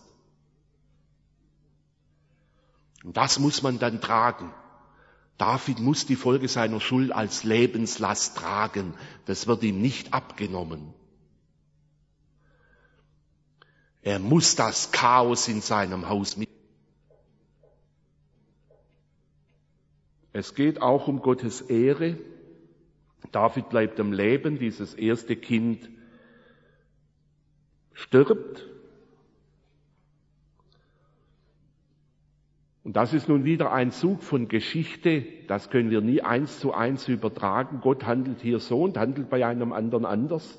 Und das muss man dann tragen. David muss die Folge seiner Schuld als Lebenslast tragen. Das wird ihm nicht abgenommen. Er muss das Chaos in seinem Haus mit. Es geht auch um Gottes Ehre. David bleibt am Leben. Dieses erste Kind stirbt. Und das ist nun wieder ein Zug von Geschichte, das können wir nie eins zu eins übertragen. Gott handelt hier so und handelt bei einem anderen anders.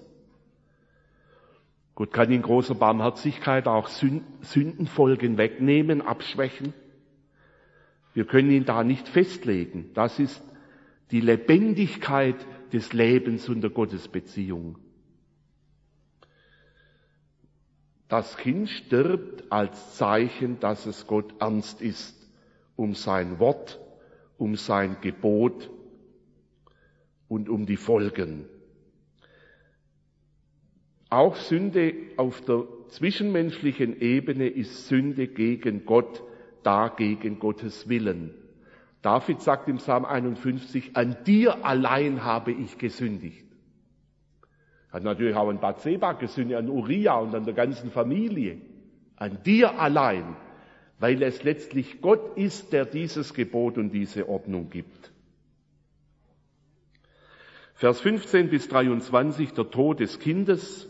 Gott kann in großer Barmherzigkeit auch Sündenfolgen wegnehmen, abschwächen. Wir können ihn da nicht festlegen. Das ist die Lebendigkeit des Lebens und der Gottesbeziehung. Das Kind stirbt als Zeichen, dass es Gott ernst ist, um sein Wort, um sein Gebot und um die Folgen. Auch Sünde auf der zwischenmenschlichen Ebene ist Sünde gegen Gott, da gegen Gottes Willen. David sagt im Psalm einundfünfzig, an dir allein habe ich gesündigt. Hat natürlich auch an Bathseba gesündigt, an Uriah und an der ganzen Familie. An dir allein, weil es letztlich Gott ist, der dieses Gebot und diese Ordnung gibt. Vers fünfzehn bis dreiundzwanzig, der Tod des Kindes.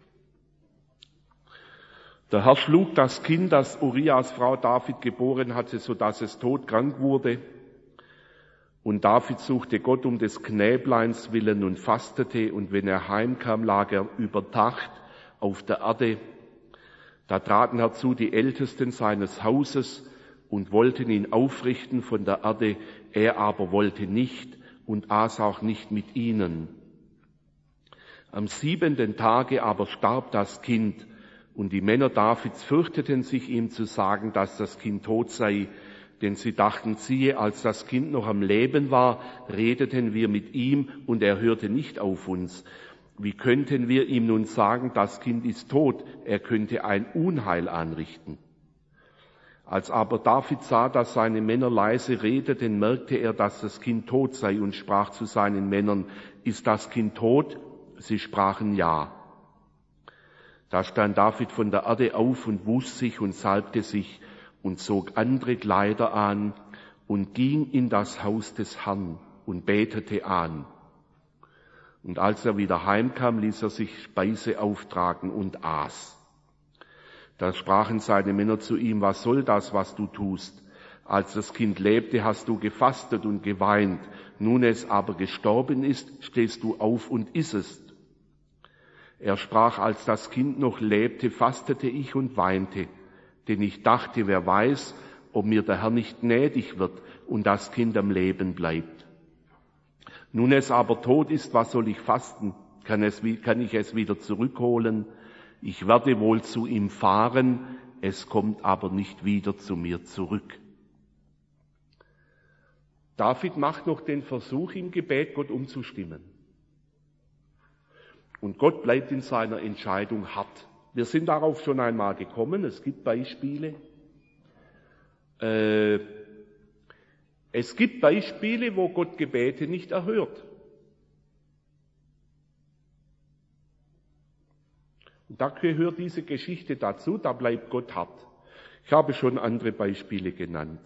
Der Herr schlug das Kind, das Urias Frau David geboren hatte, so dass es todkrank wurde. Und David suchte Gott um des Knäbleins willen und fastete, und wenn er heimkam, lag er überdacht auf der Erde. Da traten herzu die Ältesten seines Hauses und wollten ihn aufrichten von der Erde, er aber wollte nicht und aß auch nicht mit ihnen. Am siebenten Tage aber starb das Kind, und die Männer Davids fürchteten sich, ihm zu sagen, dass das Kind tot sei. Denn sie dachten, siehe, als das Kind noch am Leben war, redeten wir mit ihm und er hörte nicht auf uns. Wie könnten wir ihm nun sagen, das Kind ist tot, er könnte ein Unheil anrichten? Als aber David sah, dass seine Männer leise redeten, merkte er, dass das Kind tot sei und sprach zu seinen Männern, ist das Kind tot? Sie sprachen ja. Da stand David von der Erde auf und wusch sich und salbte sich und zog andere Kleider an und ging in das Haus des Herrn und betete an. Und als er wieder heimkam, ließ er sich Speise auftragen und aß. Da sprachen seine Männer zu ihm, was soll das, was du tust? Als das Kind lebte, hast du gefastet und geweint. Nun es aber gestorben ist, stehst du auf und isst. Er sprach, als das Kind noch lebte, fastete ich und weinte, denn ich dachte, wer weiß, ob mir der Herr nicht gnädig wird und das Kind am Leben bleibt. Nun es aber tot ist, was soll ich fasten? Kann, es, kann ich es wieder zurückholen? Ich werde wohl zu ihm fahren, es kommt aber nicht wieder zu mir zurück. David macht noch den Versuch im Gebet, Gott umzustimmen. Und Gott bleibt in seiner Entscheidung hart. Wir sind darauf schon einmal gekommen, es gibt Beispiele. Äh, es gibt Beispiele, wo Gott Gebete nicht erhört. Und da gehört diese Geschichte dazu, da bleibt Gott hart. Ich habe schon andere Beispiele genannt.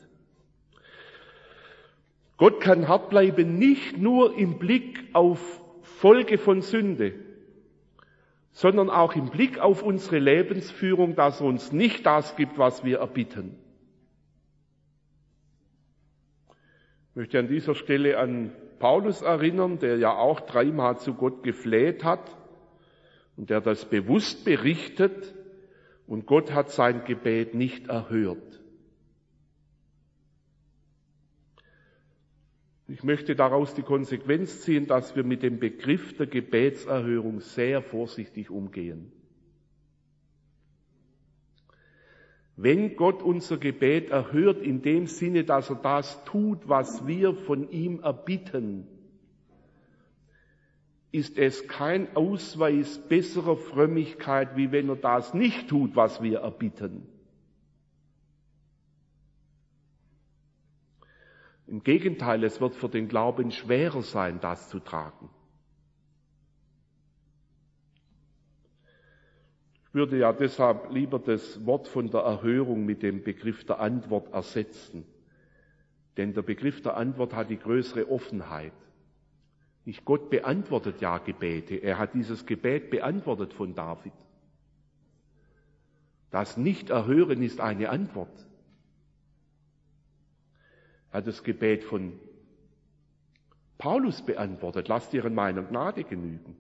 Gott kann hart bleiben, nicht nur im Blick auf Folge von Sünde, sondern auch im Blick auf unsere Lebensführung, dass er uns nicht das gibt, was wir erbitten. Ich möchte an dieser Stelle an Paulus erinnern, der ja auch dreimal zu Gott gefleht hat und der das bewusst berichtet, und Gott hat sein Gebet nicht erhört. Ich möchte daraus die Konsequenz ziehen, dass wir mit dem Begriff der Gebetserhörung sehr vorsichtig umgehen. Wenn Gott unser Gebet erhört, in dem Sinne, dass er das tut, was wir von ihm erbitten, ist es kein Ausweis besserer Frömmigkeit, wie wenn er das nicht tut, was wir erbitten. Im Gegenteil, es wird für den Glauben schwerer sein, das zu tragen. Ich würde ja deshalb lieber das Wort von der Erhörung mit dem Begriff der Antwort ersetzen. Denn der Begriff der Antwort hat die größere Offenheit. Nicht Gott beantwortet ja Gebete. Er hat dieses Gebet beantwortet von David. Das Nicht-Erhören ist eine Antwort. Er hat das Gebet von Paulus beantwortet. Lasst ihr in meiner Gnade genügen.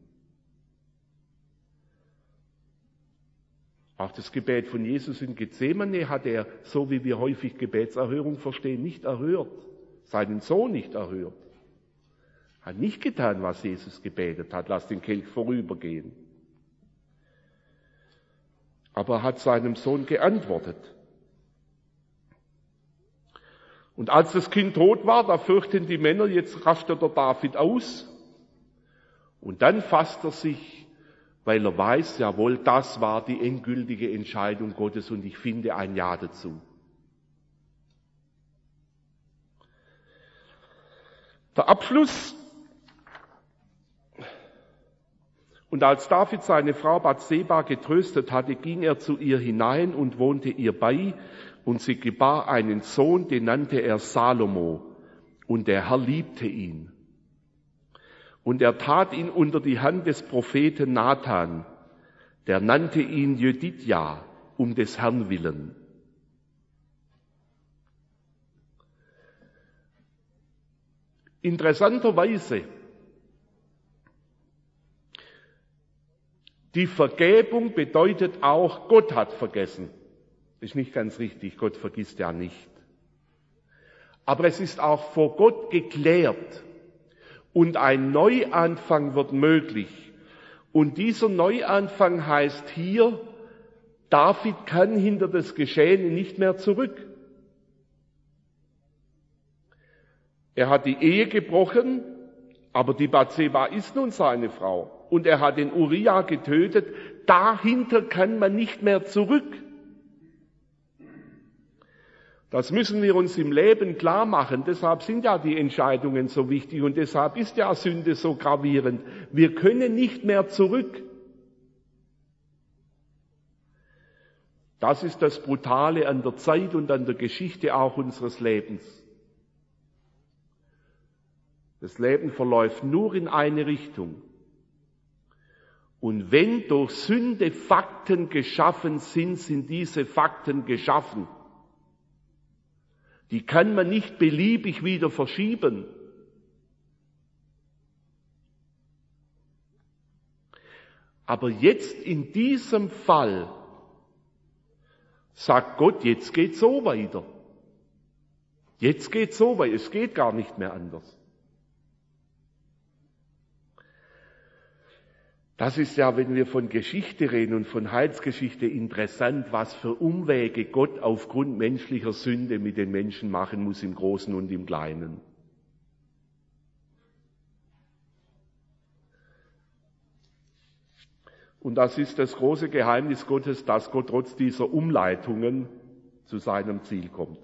Auch das Gebet von Jesus in Gethsemane hat er, so wie wir häufig Gebetserhörung verstehen, nicht erhört. Seinen Sohn nicht erhört. Hat nicht getan, was Jesus gebetet hat. Lasst den Kelch vorübergehen. Aber er hat seinem Sohn geantwortet. Und als das Kind tot war, da fürchten die Männer, jetzt rastet der David aus. Und dann fasst er sich, weil er weiß, jawohl, das war die endgültige Entscheidung Gottes und ich finde ein Ja dazu. Der Abschluss. Und als David seine Frau Bathseba getröstet hatte, ging er zu ihr hinein und wohnte ihr bei, und sie gebar einen Sohn, den nannte er Salomo, und der Herr liebte ihn. Und er tat ihn unter die Hand des Propheten Nathan, der nannte ihn Jedidja, um des Herrn willen. Interessanterweise, die Vergebung bedeutet auch, Gott hat vergessen. Ist nicht ganz richtig, Gott vergisst ja nicht. Aber es ist auch vor Gott geklärt. Und ein Neuanfang wird möglich. Und dieser Neuanfang heißt hier, David kann hinter das Geschehene nicht mehr zurück. Er hat die Ehe gebrochen, aber die Bathseba ist nun seine Frau. Und er hat den Uriah getötet. Dahinter kann man nicht mehr zurück. Das müssen wir uns im Leben klar machen. Deshalb sind ja die Entscheidungen so wichtig und deshalb ist ja Sünde so gravierend. Wir können nicht mehr zurück. Das ist das Brutale an der Zeit und an der Geschichte auch unseres Lebens. Das Leben verläuft nur in eine Richtung. Und wenn durch Sünde Fakten geschaffen sind, sind diese Fakten geschaffen. Die kann man nicht beliebig wieder verschieben. Aber jetzt in diesem Fall sagt Gott, jetzt geht's so weiter. Jetzt geht's so weiter, es geht gar nicht mehr anders. Das ist ja, wenn wir von Geschichte reden und von Heilsgeschichte, interessant, was für Umwege Gott aufgrund menschlicher Sünde mit den Menschen machen muss, im Großen und im Kleinen. Und das ist das große Geheimnis Gottes, dass Gott trotz dieser Umleitungen zu seinem Ziel kommt.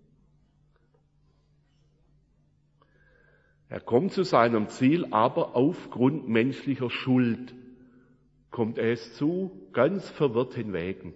Er kommt zu seinem Ziel, aber aufgrund menschlicher Schuld kommt er es zu ganz verwirrten Wegen.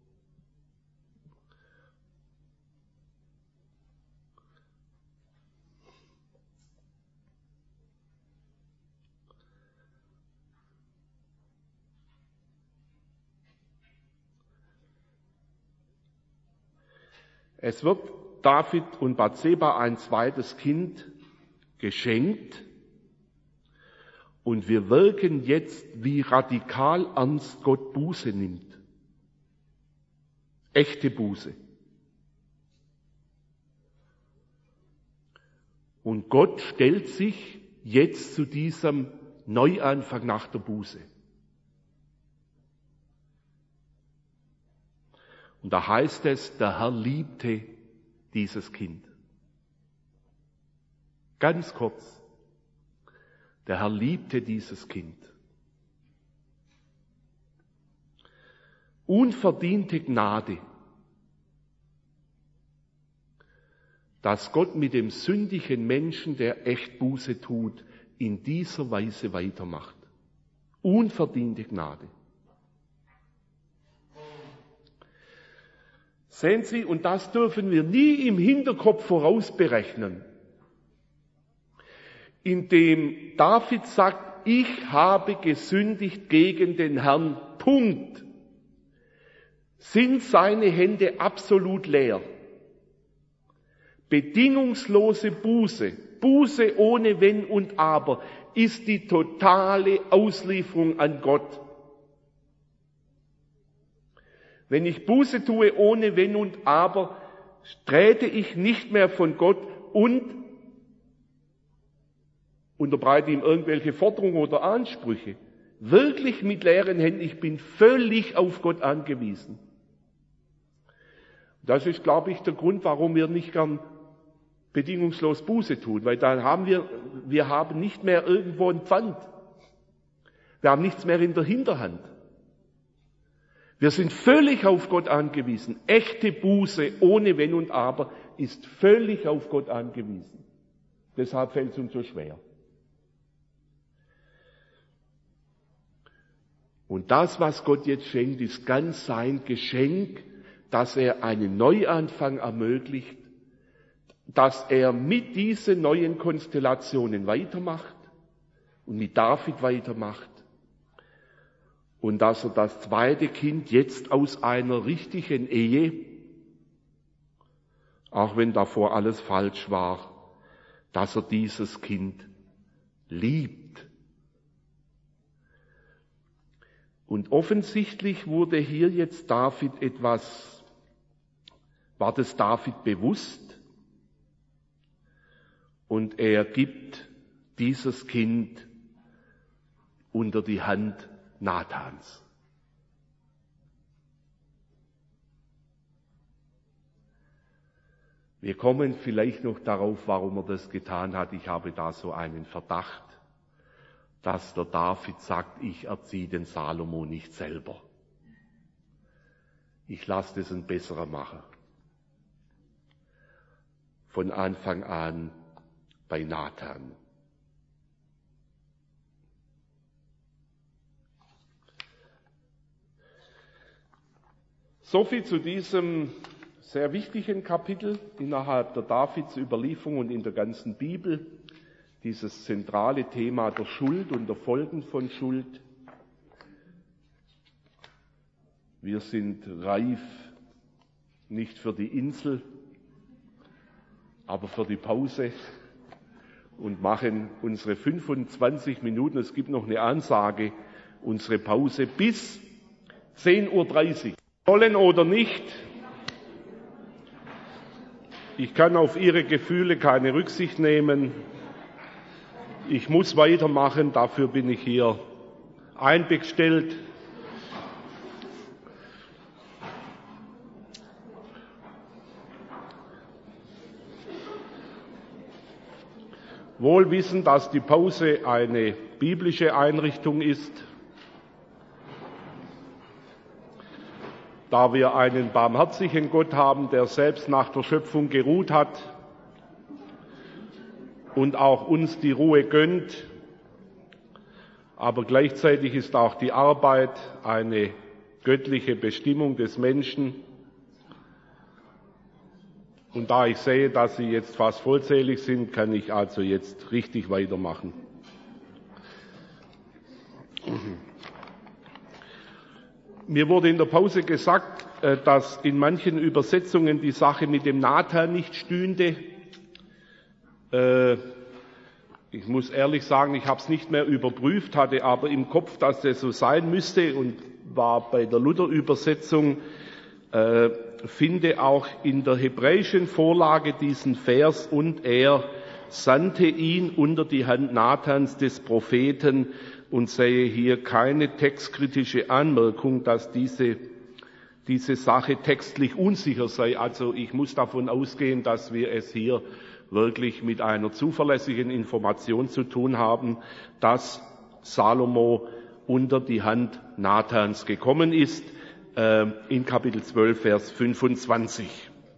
Es wird David und Bathseba ein zweites Kind geschenkt. Und wir wirken jetzt, wie radikal ernst Gott Buße nimmt. Echte Buße. Und Gott stellt sich jetzt zu diesem Neuanfang nach der Buße. Und da heißt es, der Herr liebte dieses Kind. Ganz kurz. Der Herr liebte dieses Kind. Unverdiente Gnade, dass Gott mit dem sündigen Menschen, der echt Buße tut, in dieser Weise weitermacht. Unverdiente Gnade. Sehen Sie, und das dürfen wir nie im Hinterkopf vorausberechnen, indem David sagt, ich habe gesündigt gegen den Herrn, Punkt, sind seine Hände absolut leer. Bedingungslose Buße, Buße ohne Wenn und Aber, ist die totale Auslieferung an Gott. Wenn ich Buße tue ohne Wenn und Aber, trete ich nicht mehr von Gott und unterbreite ihm irgendwelche Forderungen oder Ansprüche. Wirklich mit leeren Händen, ich bin völlig auf Gott angewiesen. Das ist, glaube ich, der Grund, warum wir nicht gern bedingungslos Buße tun, weil dann haben wir, wir haben nicht mehr irgendwo ein Pfand. Wir haben nichts mehr in der Hinterhand. Wir sind völlig auf Gott angewiesen. Echte Buße ohne Wenn und Aber ist völlig auf Gott angewiesen. Deshalb fällt es uns so schwer. Und das, was Gott jetzt schenkt, ist ganz sein Geschenk, dass er einen Neuanfang ermöglicht, dass er mit diesen neuen Konstellationen weitermacht und mit David weitermacht und dass er das zweite Kind jetzt aus einer richtigen Ehe, auch wenn davor alles falsch war, dass er dieses Kind liebt. Und offensichtlich wurde hier jetzt David etwas, war das David bewusst, und er gibt dieses Kind unter die Hand Nathans. Wir kommen vielleicht noch darauf, warum er das getan hat. Ich habe da so einen Verdacht, dass der David sagt, ich erziehe den Salomo nicht selber. Ich lasse das ein besserer machen. Von Anfang an bei Nathan. Soviel zu diesem sehr wichtigen Kapitel innerhalb der Davids-Überlieferung und in der ganzen Bibel. Dieses zentrale Thema der Schuld und der Folgen von Schuld. Wir sind reif, nicht für die Insel, aber für die Pause und machen unsere fünfundzwanzig Minuten, es gibt noch eine Ansage, unsere Pause bis zehn Uhr dreißig. Wollen oder nicht, ich kann auf Ihre Gefühle keine Rücksicht nehmen. Ich muss weitermachen, dafür bin ich hier einbestellt. Wohl wissend, dass die Pause eine biblische Einrichtung ist, da wir einen barmherzigen Gott haben, der selbst nach der Schöpfung geruht hat und auch uns die Ruhe gönnt. Aber gleichzeitig ist auch die Arbeit eine göttliche Bestimmung des Menschen. Und da ich sehe, dass Sie jetzt fast vollzählig sind, kann ich also jetzt richtig weitermachen. Mir wurde in der Pause gesagt, dass in manchen Übersetzungen die Sache mit dem Nathan nicht stünde. Ich muss ehrlich sagen, ich habe es nicht mehr überprüft, hatte aber im Kopf, dass das so sein müsste und war bei der Luther-Übersetzung, äh, finde auch in der hebräischen Vorlage diesen Vers, und er sandte ihn unter die Hand Nathans des Propheten, und sehe hier keine textkritische Anmerkung, dass diese, diese Sache textlich unsicher sei. Also ich muss davon ausgehen, dass wir es hier wirklich mit einer zuverlässigen Information zu tun haben, dass Salomo unter die Hand Nathans gekommen ist, äh, in Kapitel zwölf, Vers fünfundzwanzig.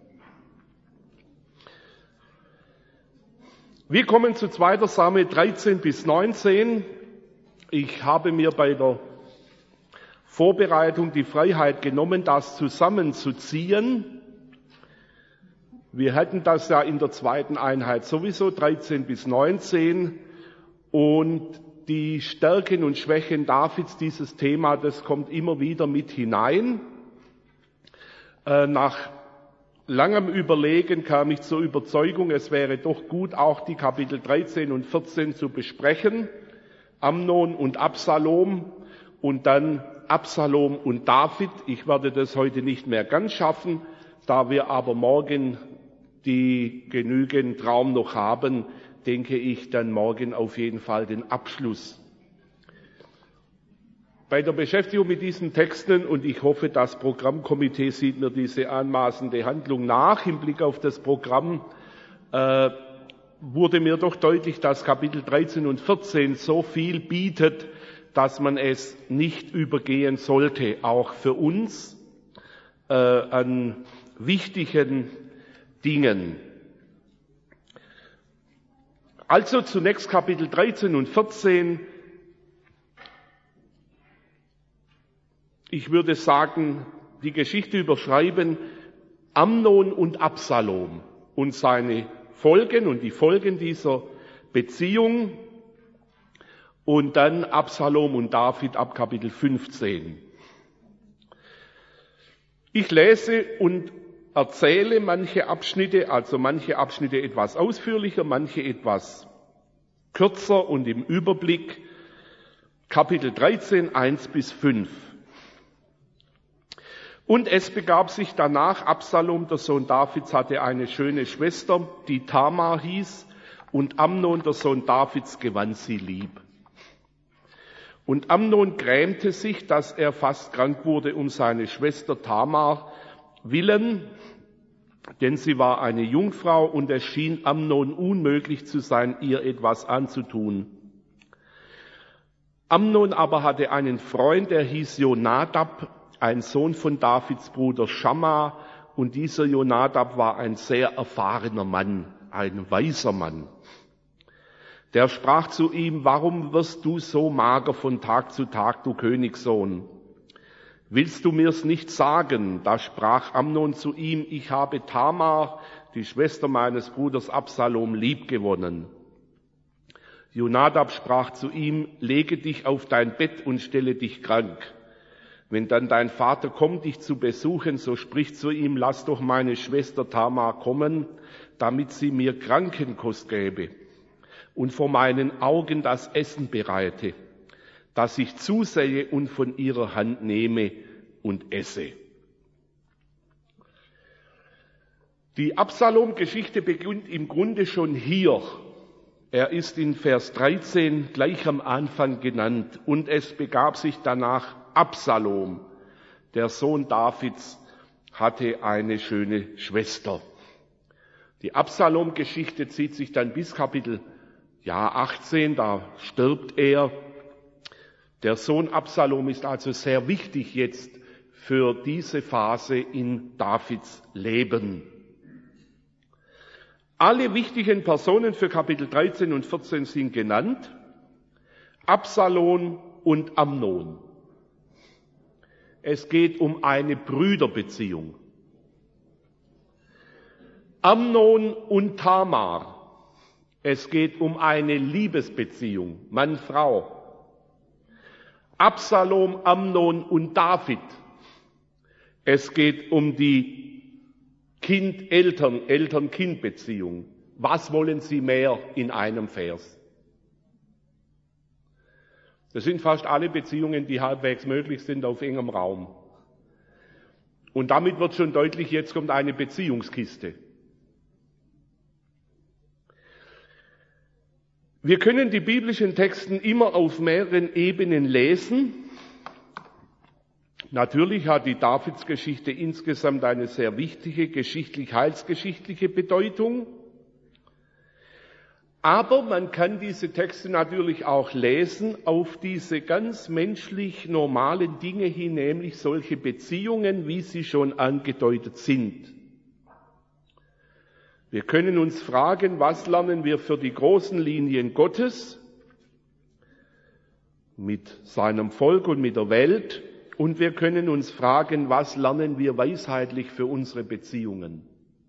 Wir kommen zu zweiter Samuel dreizehn bis neunzehn. Ich habe mir bei der Vorbereitung die Freiheit genommen, das zusammenzuziehen. Wir hatten das ja in der zweiten Einheit sowieso, dreizehn bis neunzehn. Und die Stärken und Schwächen Davids, dieses Thema, das kommt immer wieder mit hinein. Äh, nach langem Überlegen kam ich zur Überzeugung, es wäre doch gut, auch die Kapitel dreizehn und vierzehn zu besprechen. Amnon und Absalom und dann Absalom und David. Ich werde das heute nicht mehr ganz schaffen, da wir aber morgen die genügend Raum noch haben, denke ich dann morgen auf jeden Fall den Abschluss. Bei der Beschäftigung mit diesen Texten, und ich hoffe, das Programmkomitee sieht mir diese anmaßende Handlung nach im Blick auf das Programm, äh, wurde mir doch deutlich, dass Kapitel dreizehn und vierzehn so viel bietet, dass man es nicht übergehen sollte, auch für uns äh, an wichtigen Dingen. Also zunächst Kapitel dreizehn und vierzehn. Ich würde sagen, die Geschichte überschreiben Amnon und Absalom und seine Folgen und die Folgen dieser Beziehung, und dann Absalom und David ab Kapitel fünfzehn. Ich lese und erzähle manche Abschnitte, also manche Abschnitte etwas ausführlicher, manche etwas kürzer und im Überblick. Kapitel dreizehn, eins bis fünf. Und es begab sich danach, Absalom, der Sohn Davids, hatte eine schöne Schwester, die Tamar hieß, und Amnon, der Sohn Davids, gewann sie lieb. Und Amnon grämte sich, dass er fast krank wurde um seine Schwester Tamar willen, denn sie war eine Jungfrau, und es schien Amnon unmöglich zu sein, ihr etwas anzutun. Amnon aber hatte einen Freund, der hieß Jonadab, ein Sohn von Davids Bruder Schamma, und dieser Jonadab war ein sehr erfahrener Mann, ein weiser Mann. Der sprach zu ihm: Warum wirst du so mager von Tag zu Tag, du Königssohn? Willst du mir's nicht sagen? Da sprach Amnon zu ihm: Ich habe Tamar, die Schwester meines Bruders Absalom, liebgewonnen. Jonadab sprach zu ihm: Lege dich auf dein Bett und stelle dich krank. Wenn dann dein Vater kommt, dich zu besuchen, so sprich zu ihm, lass doch meine Schwester Tamar kommen, damit sie mir Krankenkost gäbe und vor meinen Augen das Essen bereite, dass ich zusehe und von ihrer Hand nehme und esse. Die Absalom-Geschichte beginnt im Grunde schon hier. Er ist in Vers dreizehn gleich am Anfang genannt. Und es begab sich danach, Absalom, der Sohn Davids, hatte eine schöne Schwester. Die Absalom-Geschichte zieht sich dann bis Kapitel ja, achtzehn, da stirbt er. Der Sohn Absalom ist also sehr wichtig jetzt für diese Phase in Davids Leben. Alle wichtigen Personen für Kapitel dreizehn und vierzehn sind genannt. Absalom und Amnon. Es geht um eine Brüderbeziehung. Amnon und Tamar. Es geht um eine Liebesbeziehung, Mann-Frau. Absalom, Amnon und David. Es geht um die Kind-Eltern, Eltern-Kind-Beziehung. Was wollen Sie mehr in einem Vers? Das sind fast alle Beziehungen, die halbwegs möglich sind auf engem Raum. Und damit wird schon deutlich, jetzt kommt eine Beziehungskiste. Wir können die biblischen Texte immer auf mehreren Ebenen lesen. Natürlich hat die Davidsgeschichte insgesamt eine sehr wichtige geschichtlich-heilsgeschichtliche Bedeutung. Aber man kann diese Texte natürlich auch lesen auf diese ganz menschlich normalen Dinge hin, nämlich solche Beziehungen, wie sie schon angedeutet sind. Wir können uns fragen, was lernen wir für die großen Linien Gottes mit seinem Volk und mit der Welt? Und wir können uns fragen, was lernen wir weisheitlich für unsere Beziehungen?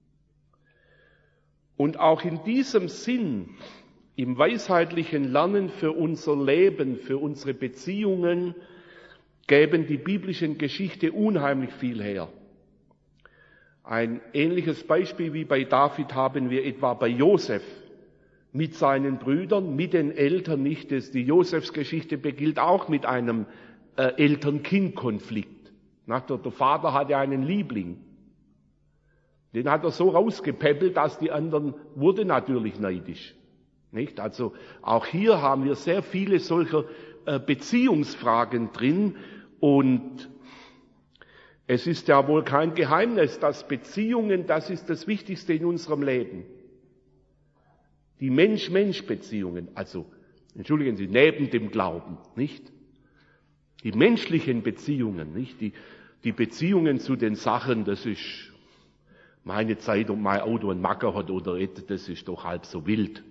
Und auch in diesem Sinn, im weisheitlichen Lernen für unser Leben, für unsere Beziehungen, geben die biblischen Geschichte unheimlich viel her. Ein ähnliches Beispiel wie bei David haben wir etwa bei Josef mit seinen Brüdern, mit den Eltern nicht. Die Josefsgeschichte beginnt auch mit einem äh, Eltern-Kind-Konflikt. Der, der Vater hatte einen Liebling. Den hat er so rausgepäppelt, dass die anderen wurden natürlich neidisch. Nicht? Also auch hier haben wir sehr viele solcher äh, Beziehungsfragen drin und es ist ja wohl kein Geheimnis, dass Beziehungen, das ist das Wichtigste in unserem Leben. Die Mensch-Mensch-Beziehungen, also, entschuldigen Sie, neben dem Glauben, nicht? Die menschlichen Beziehungen, nicht? Die, die Beziehungen zu den Sachen, das ist meine Zeit und mein Auto ein Macker hat oder etwas, das ist doch halb so wild.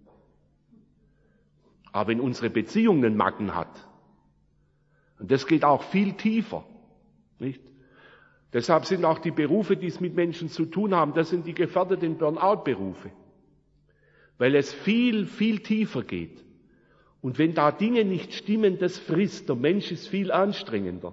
Aber wenn unsere Beziehung einen Macken hat, und das geht auch viel tiefer, nicht? Deshalb sind auch die Berufe, die es mit Menschen zu tun haben, das sind die gefährdeten Burnout-Berufe. Weil es viel, viel tiefer geht. Und wenn da Dinge nicht stimmen, das frisst. Der Mensch ist viel anstrengender.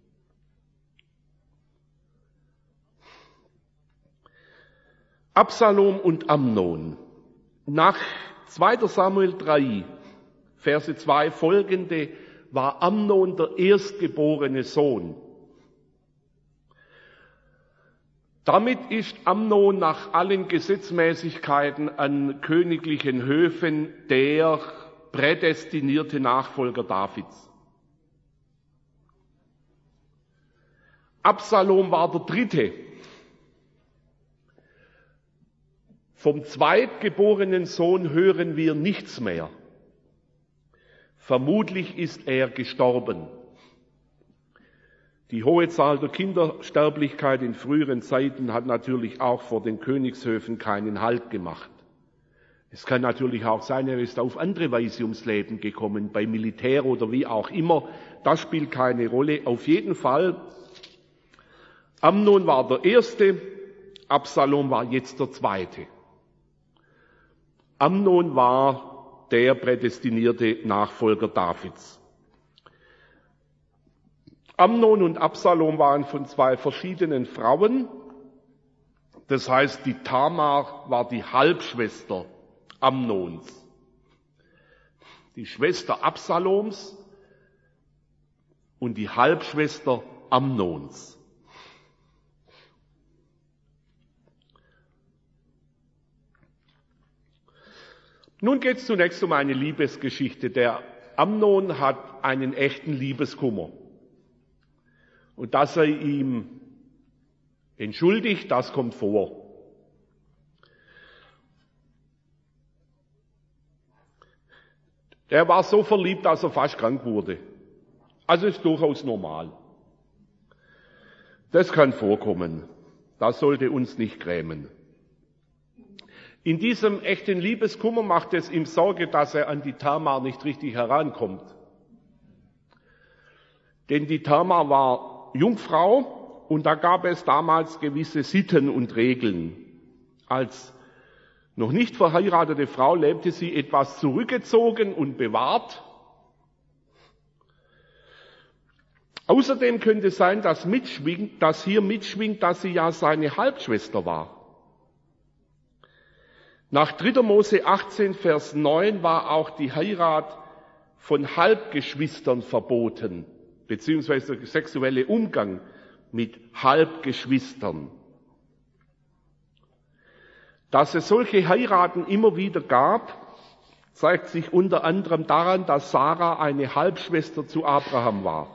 Absalom und Amnon. Nach zweiter Samuel drei, Verse zwei folgende, war Amnon der erstgeborene Sohn. Damit ist Amnon nach allen Gesetzmäßigkeiten an königlichen Höfen der prädestinierte Nachfolger Davids. Absalom war der Dritte. Vom zweitgeborenen Sohn hören wir nichts mehr. Vermutlich ist er gestorben. Die hohe Zahl der Kindersterblichkeit in früheren Zeiten hat natürlich auch vor den Königshöfen keinen Halt gemacht. Es kann natürlich auch sein, er ist auf andere Weise ums Leben gekommen, bei Militär oder wie auch immer. Das spielt keine Rolle. Auf jeden Fall, Amnon war der Erste, Absalom war jetzt der Zweite. Amnon war der prädestinierte Nachfolger Davids. Amnon und Absalom waren von zwei verschiedenen Frauen. Das heißt, die Tamar war die Halbschwester Amnons. Die Schwester Absaloms und die Halbschwester Amnons. Nun geht es zunächst um eine Liebesgeschichte. Der Amnon hat einen echten Liebeskummer. Und dass er ihm entschuldigt, das kommt vor. Er war so verliebt, dass er fast krank wurde. Also ist durchaus normal. Das kann vorkommen. Das sollte uns nicht grämen. In diesem echten Liebeskummer macht es ihm Sorge, dass er an die Tamar nicht richtig herankommt. Denn die Tamar war Jungfrau und da gab es damals gewisse Sitten und Regeln. Als noch nicht verheiratete Frau lebte sie etwas zurückgezogen und bewahrt. Außerdem könnte es sein, dass, mitschwingt, dass hier mitschwingt, dass sie ja seine Halbschwester war. Nach dritter Mose achtzehn, Vers neun war auch die Heirat von Halbgeschwistern verboten, beziehungsweise der sexuelle Umgang mit Halbgeschwistern. Dass es solche Heiraten immer wieder gab, zeigt sich unter anderem daran, dass Sarah eine Halbschwester zu Abraham war.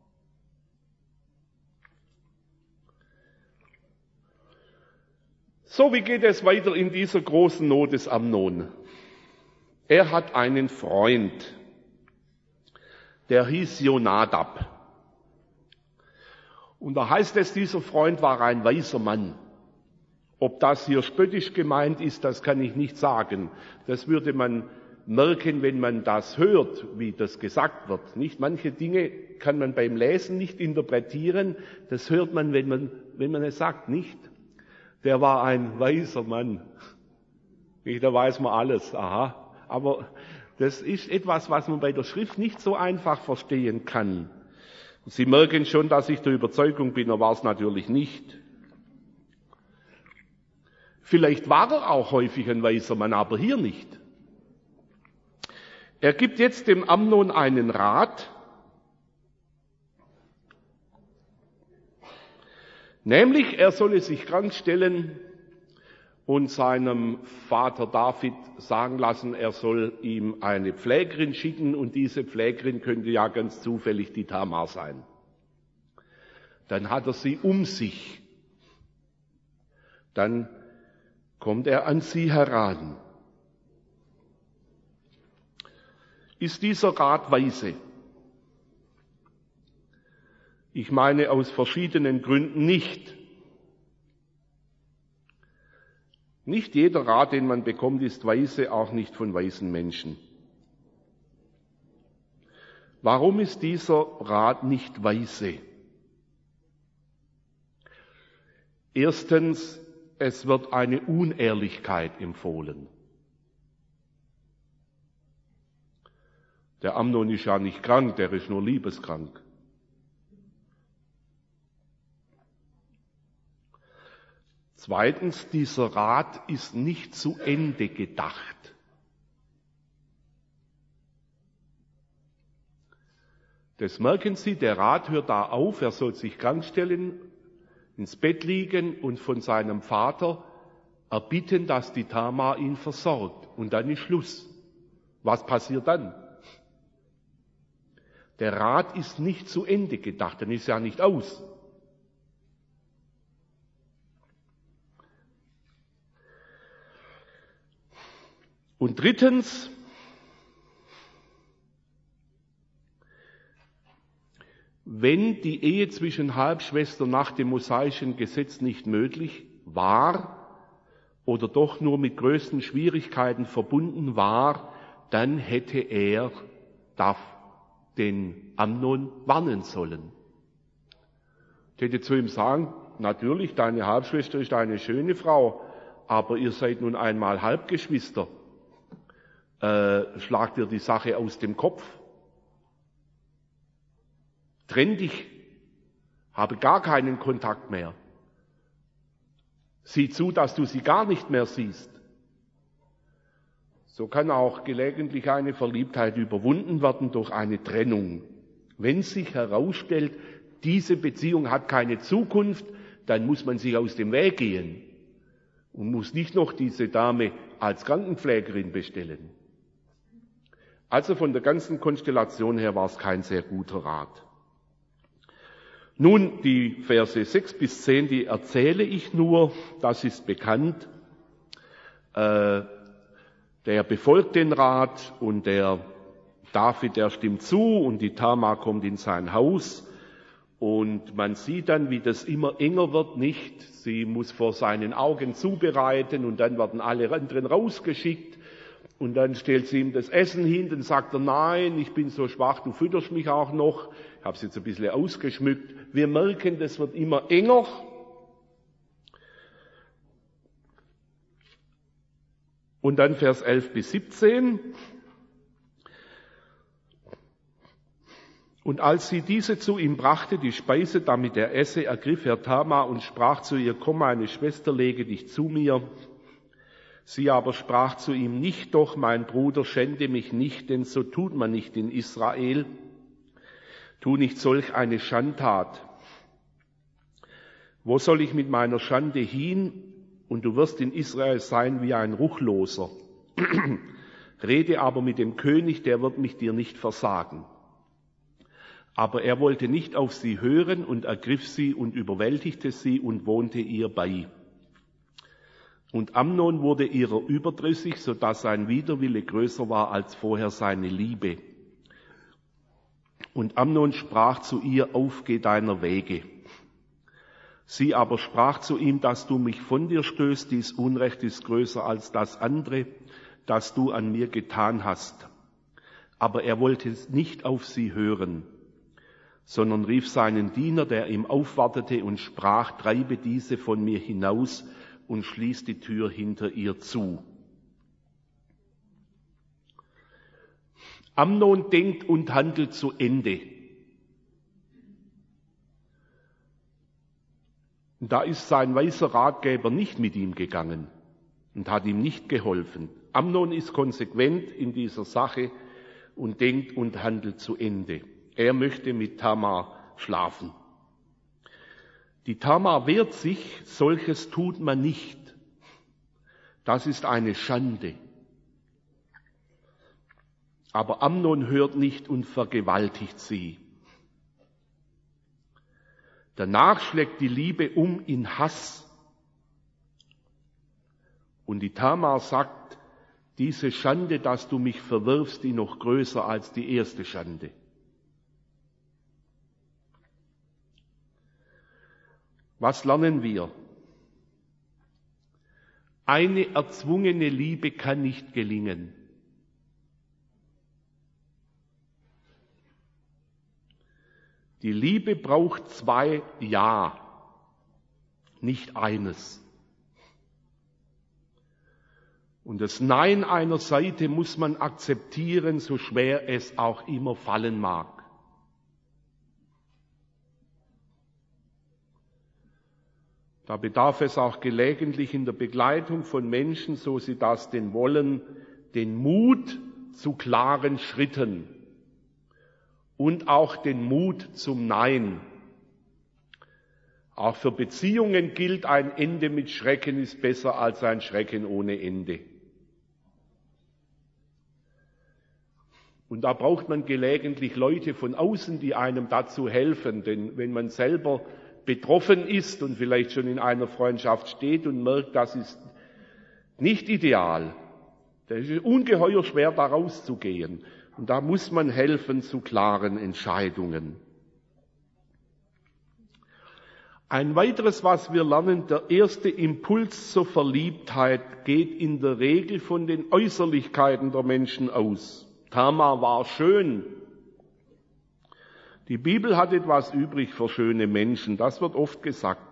So, wie geht es weiter in dieser großen Not des Amnon? Er hat einen Freund, der hieß Jonadab. Und da heißt es, dieser Freund war ein weiser Mann. Ob das hier spöttisch gemeint ist, das kann ich nicht sagen. Das würde man merken, wenn man das hört, wie das gesagt wird. Nicht manche Dinge kann man beim Lesen nicht interpretieren. Das hört man, wenn man, wenn man es sagt, nicht. Der war ein weiser Mann. Da weiß man alles, aha. Aber das ist etwas, was man bei der Schrift nicht so einfach verstehen kann. Sie merken schon, dass ich der Überzeugung bin, er war es natürlich nicht. Vielleicht war er auch häufig ein weiser Mann, aber hier nicht. Er gibt jetzt dem Amnon einen Rat, nämlich er solle sich krank stellen und seinem Vater David sagen lassen, er soll ihm eine Pflegerin schicken und diese Pflegerin könnte ja ganz zufällig die Tamar sein. Dann hat er sie um sich. Dann kommt er an sie heran. Ist dieser Rat weise? Ich meine aus verschiedenen Gründen nicht. Nicht jeder Rat, den man bekommt, ist weise, auch nicht von weisen Menschen. Warum ist dieser Rat nicht weise? Erstens, es wird eine Unehrlichkeit empfohlen. Der Amnon ist ja nicht krank, der ist nur liebeskrank. Zweitens, dieser Rat ist nicht zu Ende gedacht. Das merken Sie, der Rat hört da auf, er soll sich krank stellen, ins Bett liegen und von seinem Vater erbitten, dass die Tamar ihn versorgt. Und dann ist Schluss. Was passiert dann? Der Rat ist nicht zu Ende gedacht, dann ist er ja nicht aus. Und drittens, wenn die Ehe zwischen Halbschwestern nach dem mosaischen Gesetz nicht möglich war oder doch nur mit größten Schwierigkeiten verbunden war, dann hätte er den Amnon warnen sollen. Ich hätte zu ihm sagen, natürlich, deine Halbschwester ist eine schöne Frau, aber ihr seid nun einmal Halbgeschwister. Äh, schlag dir die Sache aus dem Kopf. Trenn dich habe gar keinen Kontakt mehr. Sieh zu, dass du sie gar nicht mehr siehst. So kann auch gelegentlich eine Verliebtheit überwunden werden durch eine Trennung. Wenn sich herausstellt, diese Beziehung hat keine Zukunft, dann muss man sich aus dem Weg gehen und muss nicht noch diese Dame als Krankenpflegerin bestellen. Also von der ganzen Konstellation her war es kein sehr guter Rat. Nun, die Verse sechs bis zehn, die erzähle ich nur, das ist bekannt. Äh, der befolgt den Rat und der David, der stimmt zu und die Tamar kommt in sein Haus. Und man sieht dann, wie das immer enger wird, nicht? Sie muss vor seinen Augen zubereiten und dann werden alle anderen rausgeschickt. Und dann stellt sie ihm das Essen hin, dann sagt er, nein, ich bin so schwach, du fütterst mich auch noch. Ich habe es jetzt ein bisschen ausgeschmückt. Wir merken, das wird immer enger. Und dann Vers elf bis siebzehn. Und als sie diese zu ihm brachte, die Speise, damit er esse, ergriff er Tamar und sprach zu ihr, komm, meine Schwester, lege dich zu mir. Sie aber sprach zu ihm, nicht doch, mein Bruder, schände mich nicht, denn so tut man nicht in Israel. Tu nicht solch eine Schandtat. Wo soll ich mit meiner Schande hin? Und du wirst in Israel sein wie ein Ruchloser. Rede aber mit dem König, der wird mich dir nicht versagen. Aber er wollte nicht auf sie hören und ergriff sie und überwältigte sie und wohnte ihr bei. Und Amnon wurde ihrer überdrüssig, so dass sein Widerwille größer war als vorher seine Liebe. Und Amnon sprach zu ihr, auf, geh deiner Wege. Sie aber sprach zu ihm, dass du mich von dir stößt, dies Unrecht ist größer als das andere, das du an mir getan hast. Aber er wollte nicht auf sie hören, sondern rief seinen Diener, der ihm aufwartete, und sprach, treibe diese von mir hinaus und schließ die Tür hinter ihr zu. Amnon denkt und handelt zu Ende. Und da ist sein weiser Ratgeber nicht mit ihm gegangen und hat ihm nicht geholfen. Amnon ist konsequent in dieser Sache und denkt und handelt zu Ende. Er möchte mit Tamar schlafen. Die Tamar wehrt sich, solches tut man nicht. Das ist eine Schande. Aber Amnon hört nicht und vergewaltigt sie. Danach schlägt die Liebe um in Hass. Und die Tamar sagt, diese Schande, dass du mich verwirfst, die noch größer als die erste Schande. Was lernen wir? Eine erzwungene Liebe kann nicht gelingen. Die Liebe braucht zwei Ja, nicht eines. Und das Nein einer Seite muss man akzeptieren, so schwer es auch immer fallen mag. Da bedarf es auch gelegentlich in der Begleitung von Menschen, so sie das denn wollen, den Mut zu klaren Schritten. Und auch den Mut zum Nein. Auch für Beziehungen gilt, ein Ende mit Schrecken ist besser als ein Schrecken ohne Ende. Und da braucht man gelegentlich Leute von außen, die einem dazu helfen. Denn wenn man selber betroffen ist und vielleicht schon in einer Freundschaft steht und merkt, das ist nicht ideal, dann ist es ungeheuer schwer, da rauszugehen. Und da muss man helfen zu klaren Entscheidungen. Ein weiteres, was wir lernen, der erste Impuls zur Verliebtheit geht in der Regel von den Äußerlichkeiten der Menschen aus. Tamar war schön. Die Bibel hat etwas übrig für schöne Menschen, das wird oft gesagt.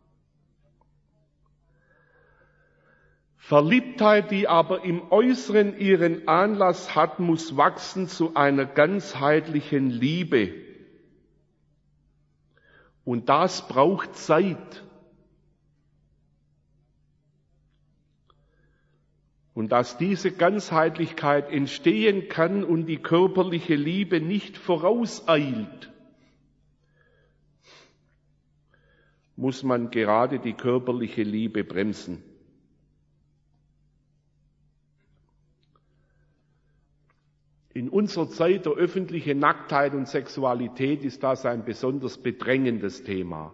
Verliebtheit, die aber im Äußeren ihren Anlass hat, muss wachsen zu einer ganzheitlichen Liebe. Und das braucht Zeit. Und dass diese Ganzheitlichkeit entstehen kann und die körperliche Liebe nicht vorauseilt, muss man gerade die körperliche Liebe bremsen. In unserer Zeit der öffentlichen Nacktheit und Sexualität ist das ein besonders bedrängendes Thema.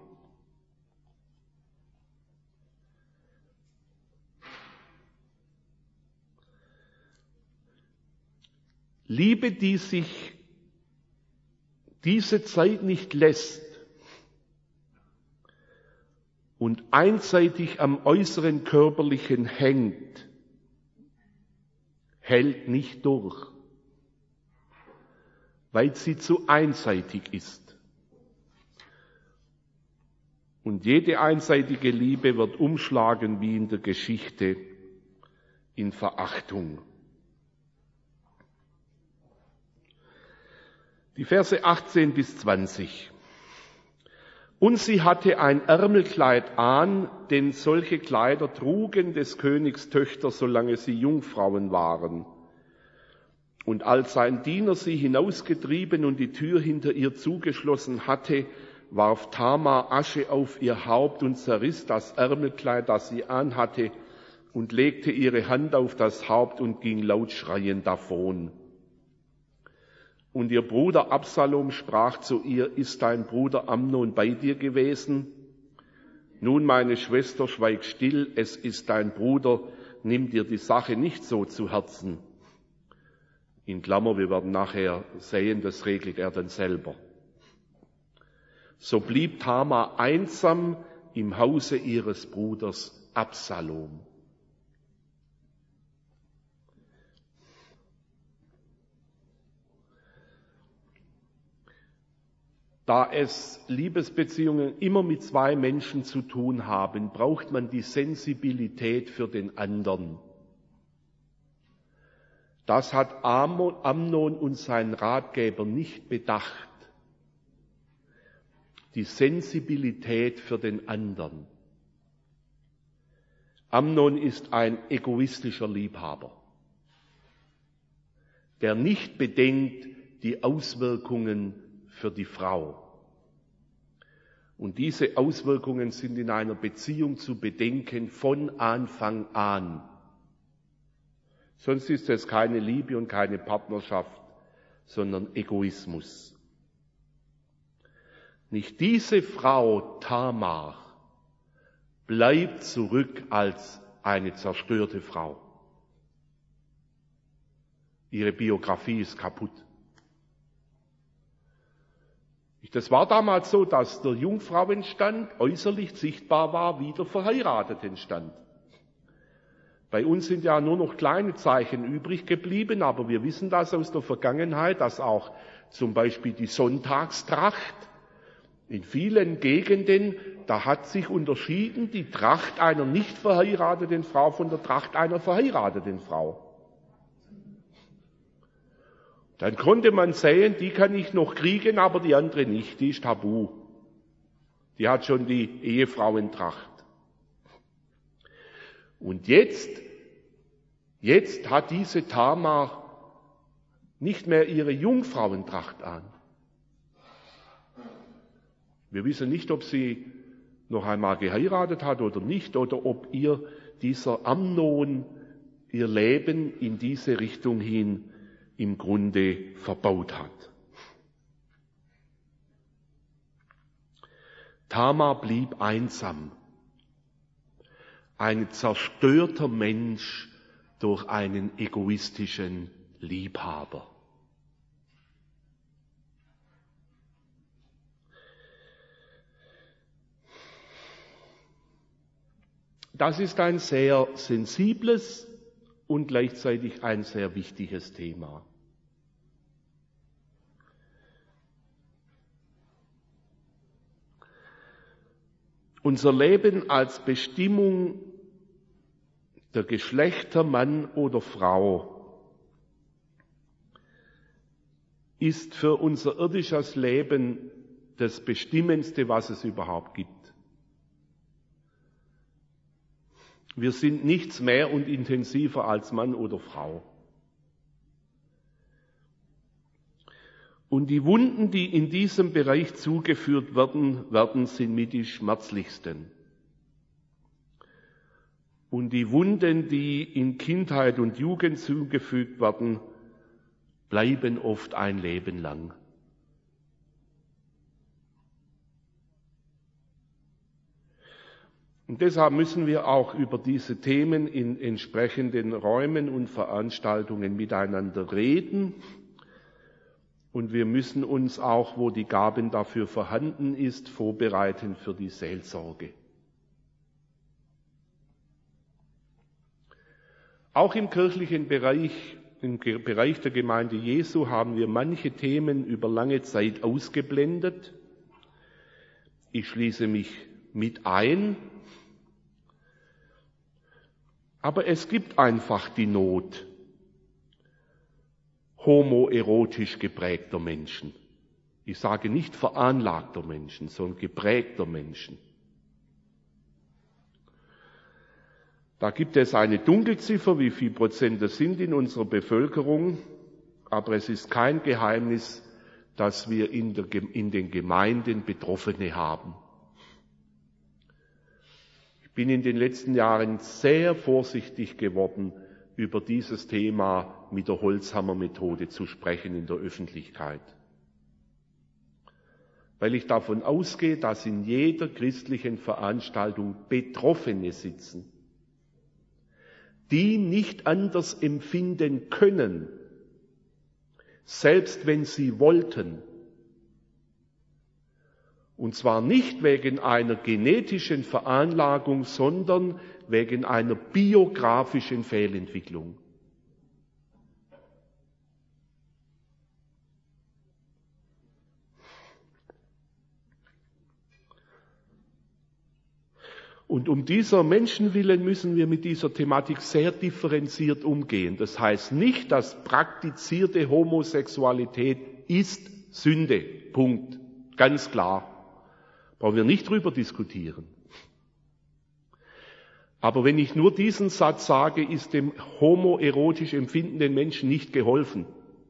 Liebe, die sich diese Zeit nicht lässt und einseitig am äußeren Körperlichen hängt, hält nicht durch, weil sie zu einseitig ist. Und jede einseitige Liebe wird umschlagen wie in der Geschichte in Verachtung. Die Verse achtzehn bis zwanzig. Und sie hatte ein Ärmelkleid an, denn solche Kleider trugen des Königs Töchter, solange sie Jungfrauen waren. Und als sein Diener sie hinausgetrieben und die Tür hinter ihr zugeschlossen hatte, warf Tamar Asche auf ihr Haupt und zerriss das Ärmelkleid, das sie anhatte, und legte ihre Hand auf das Haupt und ging laut schreiend davon. Und ihr Bruder Absalom sprach zu ihr, ist dein Bruder Amnon bei dir gewesen? Nun, meine Schwester, schweig still, es ist dein Bruder, nimm dir die Sache nicht so zu Herzen. In Klammer, wir werden nachher sehen, das regelt er dann selber. So blieb Tamar einsam im Hause ihres Bruders Absalom. Da es Liebesbeziehungen immer mit zwei Menschen zu tun haben, braucht man die Sensibilität für den anderen. Das hat Amnon und sein Ratgeber nicht bedacht. Die Sensibilität für den anderen. Amnon ist ein egoistischer Liebhaber, der nicht bedenkt die Auswirkungen für die Frau. Und diese Auswirkungen sind in einer Beziehung zu bedenken von Anfang an. Sonst ist es keine Liebe und keine Partnerschaft, sondern Egoismus. Nicht diese Frau Tamar bleibt zurück als eine zerstörte Frau. Ihre Biografie ist kaputt. Das war damals so, dass der Jungfrauenstand äußerlich sichtbar war, wie der Verheiratetenstand. Bei uns sind ja nur noch kleine Zeichen übrig geblieben, aber wir wissen das aus der Vergangenheit, dass auch zum Beispiel die Sonntagstracht in vielen Gegenden, da hat sich unterschieden die Tracht einer nicht verheirateten Frau von der Tracht einer verheirateten Frau. Dann konnte man sehen, die kann ich noch kriegen, aber die andere nicht, die ist tabu. Die hat schon die Ehefrauentracht. Und jetzt, jetzt hat diese Tamar nicht mehr ihre Jungfrauentracht an. Wir wissen nicht, ob sie noch einmal geheiratet hat oder nicht, oder ob ihr dieser Amnon ihr Leben in diese Richtung hin im Grunde verbaut hat. Tamar blieb einsam. Ein zerstörter Mensch durch einen egoistischen Liebhaber. Das ist ein sehr sensibles und gleichzeitig ein sehr wichtiges Thema. Unser Leben als Bestimmung der Geschlechter Mann oder Frau ist für unser irdisches Leben das Bestimmendste, was es überhaupt gibt. Wir sind nichts mehr und intensiver als Mann oder Frau. Und die Wunden, die in diesem Bereich zugeführt werden, werden sind mit die schmerzlichsten. Und die Wunden, die in Kindheit und Jugend zugefügt werden, bleiben oft ein Leben lang. Und deshalb müssen wir auch über diese Themen in entsprechenden Räumen und Veranstaltungen miteinander reden. Und wir müssen uns auch, wo die Gaben dafür vorhanden ist, vorbereiten für die Seelsorge. Auch im kirchlichen Bereich, im Bereich der Gemeinde Jesu haben wir manche Themen über lange Zeit ausgeblendet. Ich schließe mich mit ein. Aber es gibt einfach die Not homoerotisch geprägter Menschen. Ich sage nicht veranlagter Menschen, sondern geprägter Menschen. Da gibt es eine Dunkelziffer, wie viel Prozent das sind in unserer Bevölkerung, aber es ist kein Geheimnis, dass wir in, der, in den Gemeinden Betroffene haben. Ich bin in den letzten Jahren sehr vorsichtig geworden, über dieses Thema mit der Holzhammermethode zu sprechen in der Öffentlichkeit. Weil ich davon ausgehe, dass in jeder christlichen Veranstaltung Betroffene sitzen, die nicht anders empfinden können, selbst wenn sie wollten. Und zwar nicht wegen einer genetischen Veranlagung, sondern wegen einer biografischen Fehlentwicklung. Und um dieser Menschen willen müssen wir mit dieser Thematik sehr differenziert umgehen. Das heißt nicht, dass praktizierte Homosexualität ist Sünde. Punkt. Ganz klar. Brauchen wir nicht drüber diskutieren. Aber wenn ich nur diesen Satz sage, ist dem homoerotisch empfindenden Menschen nicht geholfen.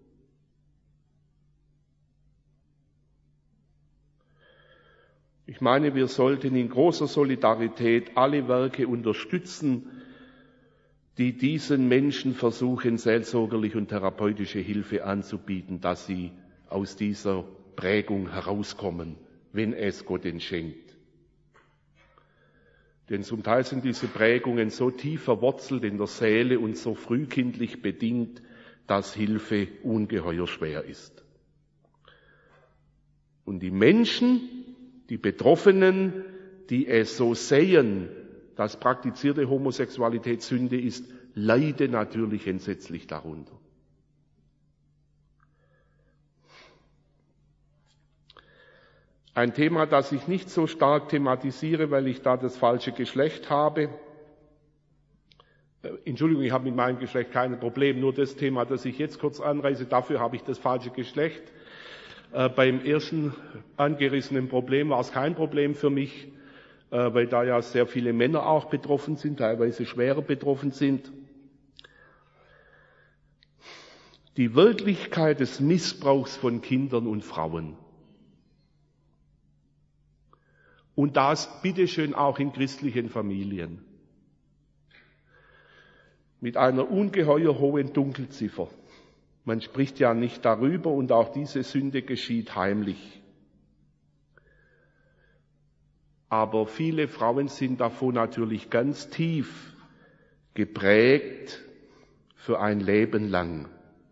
Ich meine, wir sollten in großer Solidarität alle Werke unterstützen, die diesen Menschen versuchen, seelsorgerliche und therapeutische Hilfe anzubieten, dass sie aus dieser Prägung herauskommen, wenn es Gott denn schenkt. Denn zum Teil sind diese Prägungen so tief verwurzelt in der Seele und so frühkindlich bedingt, dass Hilfe ungeheuer schwer ist. Und die Menschen, die Betroffenen, die es so sehen, dass praktizierte Homosexualität Sünde ist, leiden natürlich entsetzlich darunter. Ein Thema, das ich nicht so stark thematisiere, weil ich da das falsche Geschlecht habe. Entschuldigung, ich habe mit meinem Geschlecht kein Problem, nur das Thema, das ich jetzt kurz anreiße, dafür habe ich das falsche Geschlecht. Äh, beim ersten angerissenen Problem war es kein Problem für mich, äh, weil da ja sehr viele Männer auch betroffen sind, teilweise schwerer betroffen sind. Die Wirklichkeit des Missbrauchs von Kindern und Frauen. Und das bitteschön auch in christlichen Familien. Mit einer ungeheuer hohen Dunkelziffer. Man spricht ja nicht darüber und auch diese Sünde geschieht heimlich. Aber viele Frauen sind davon natürlich ganz tief geprägt für ein Leben lang.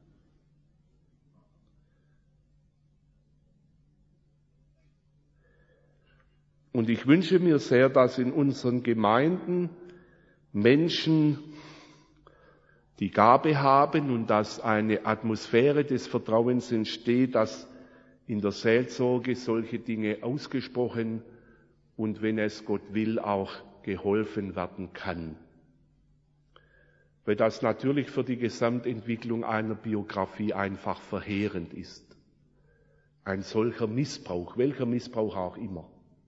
Und ich wünsche mir sehr, dass in unseren Gemeinden Menschen die Gabe haben und dass eine Atmosphäre des Vertrauens entsteht, dass in der Seelsorge solche Dinge ausgesprochen und wenn es Gott will, auch geholfen werden kann. Weil das natürlich für die Gesamtentwicklung einer Biografie einfach verheerend ist. ein solcher Missbrauch, welcher Missbrauch auch immer,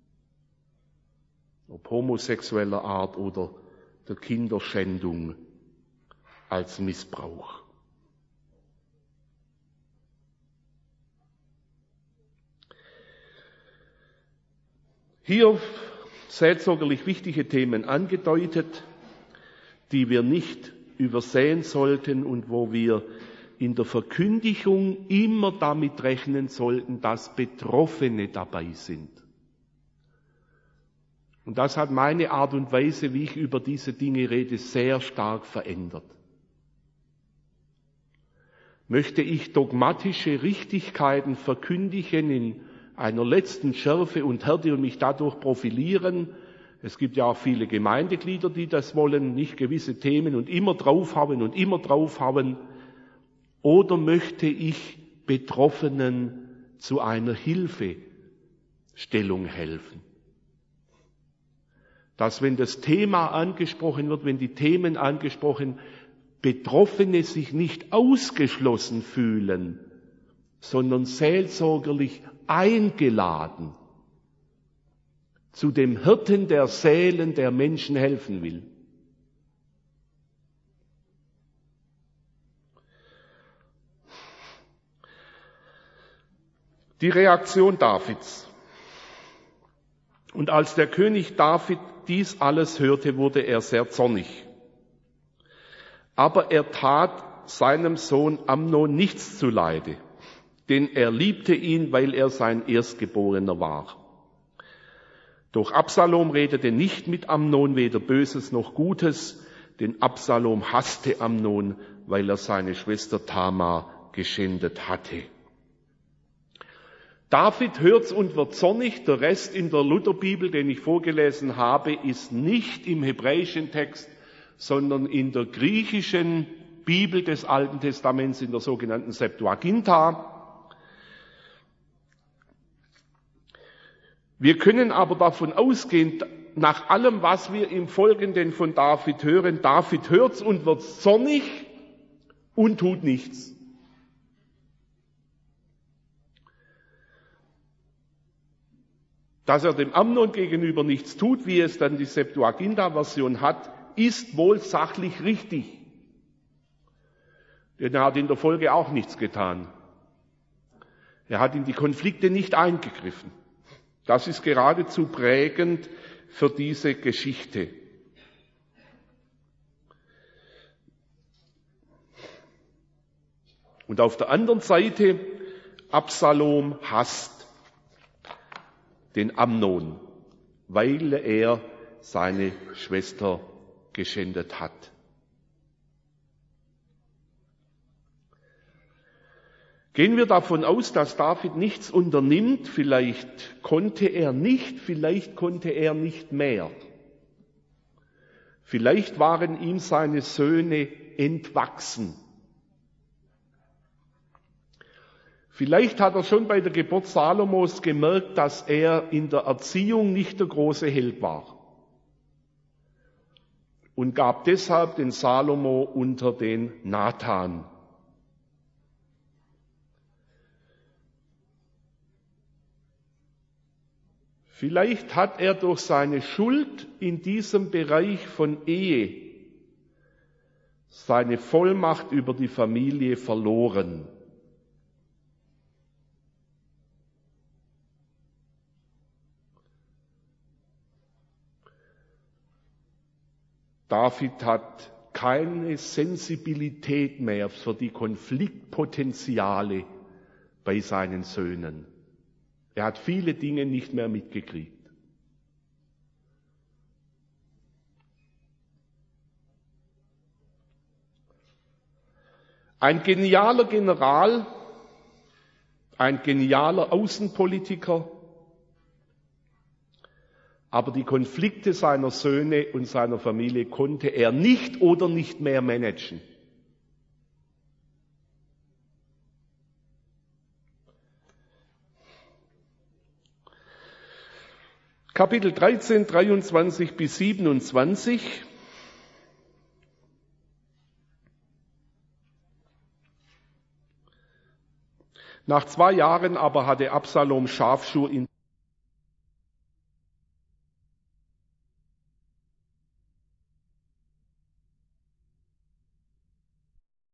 ob homosexueller Art oder der Kinderschändung, als Missbrauch. Hier seelsorgerlich wichtige Themen angedeutet, die wir nicht übersehen sollten und wo wir in der Verkündigung immer damit rechnen sollten, dass Betroffene dabei sind. Und das hat meine Art und Weise, wie ich über diese Dinge rede, sehr stark verändert. Möchte ich dogmatische Richtigkeiten verkündigen in einer letzten Schärfe und Härte und mich dadurch profilieren? Es gibt ja auch viele Gemeindeglieder, die das wollen, nicht gewisse Themen und immer draufhauen und immer draufhauen. Oder möchte ich Betroffenen zu einer Hilfestellung helfen? Dass, wenn das Thema angesprochen wird, wenn die Themen angesprochen, Betroffene sich nicht ausgeschlossen fühlen, sondern seelsorgerlich eingeladen zu dem Hirten der Seelen, der Menschen helfen will. Die Reaktion Davids. Und als der König David dies alles hörte, wurde er sehr zornig. Aber er tat seinem Sohn Amnon nichts zuleide, denn er liebte ihn, weil er sein Erstgeborener war. Doch Absalom redete nicht mit Amnon, weder Böses noch Gutes, denn Absalom hasste Amnon, weil er seine Schwester Tamar geschändet hatte. David hört's und wird zornig. Der Rest in der Lutherbibel, den ich vorgelesen habe, ist nicht im hebräischen Text, sondern in der griechischen Bibel des Alten Testaments, in der sogenannten Septuaginta. Wir können aber davon ausgehen, nach allem, was wir im Folgenden von David hören, David hört's und wird zornig und tut nichts. Dass er dem Amnon gegenüber nichts tut, wie es dann die Septuaginta-Version hat, ist wohl sachlich richtig. Denn er hat in der Folge auch nichts getan. Er hat in die Konflikte nicht eingegriffen. Das ist geradezu prägend für diese Geschichte. Und auf der anderen Seite, Absalom hasst den Amnon, weil er seine Schwester geschändet hat. Gehen wir davon aus, dass David nichts unternimmt, vielleicht konnte er nicht, vielleicht konnte er nicht mehr. Vielleicht waren ihm seine Söhne entwachsen. Vielleicht hat er schon bei der Geburt Salomos gemerkt, dass er in der Erziehung nicht der große Held war und gab deshalb den Salomo unter den Nathan. Vielleicht hat er durch seine Schuld in diesem Bereich von Ehe seine Vollmacht über die Familie verloren. David hat keine Sensibilität mehr für die Konfliktpotenziale bei seinen Söhnen. Er hat viele Dinge nicht mehr mitgekriegt. Ein genialer General, ein genialer Außenpolitiker, aber die Konflikte seiner Söhne und seiner Familie konnte er nicht oder nicht mehr managen. Kapitel dreizehn, dreiundzwanzig bis siebenundzwanzig. Nach zwei Jahren aber hatte Absalom Schafschur in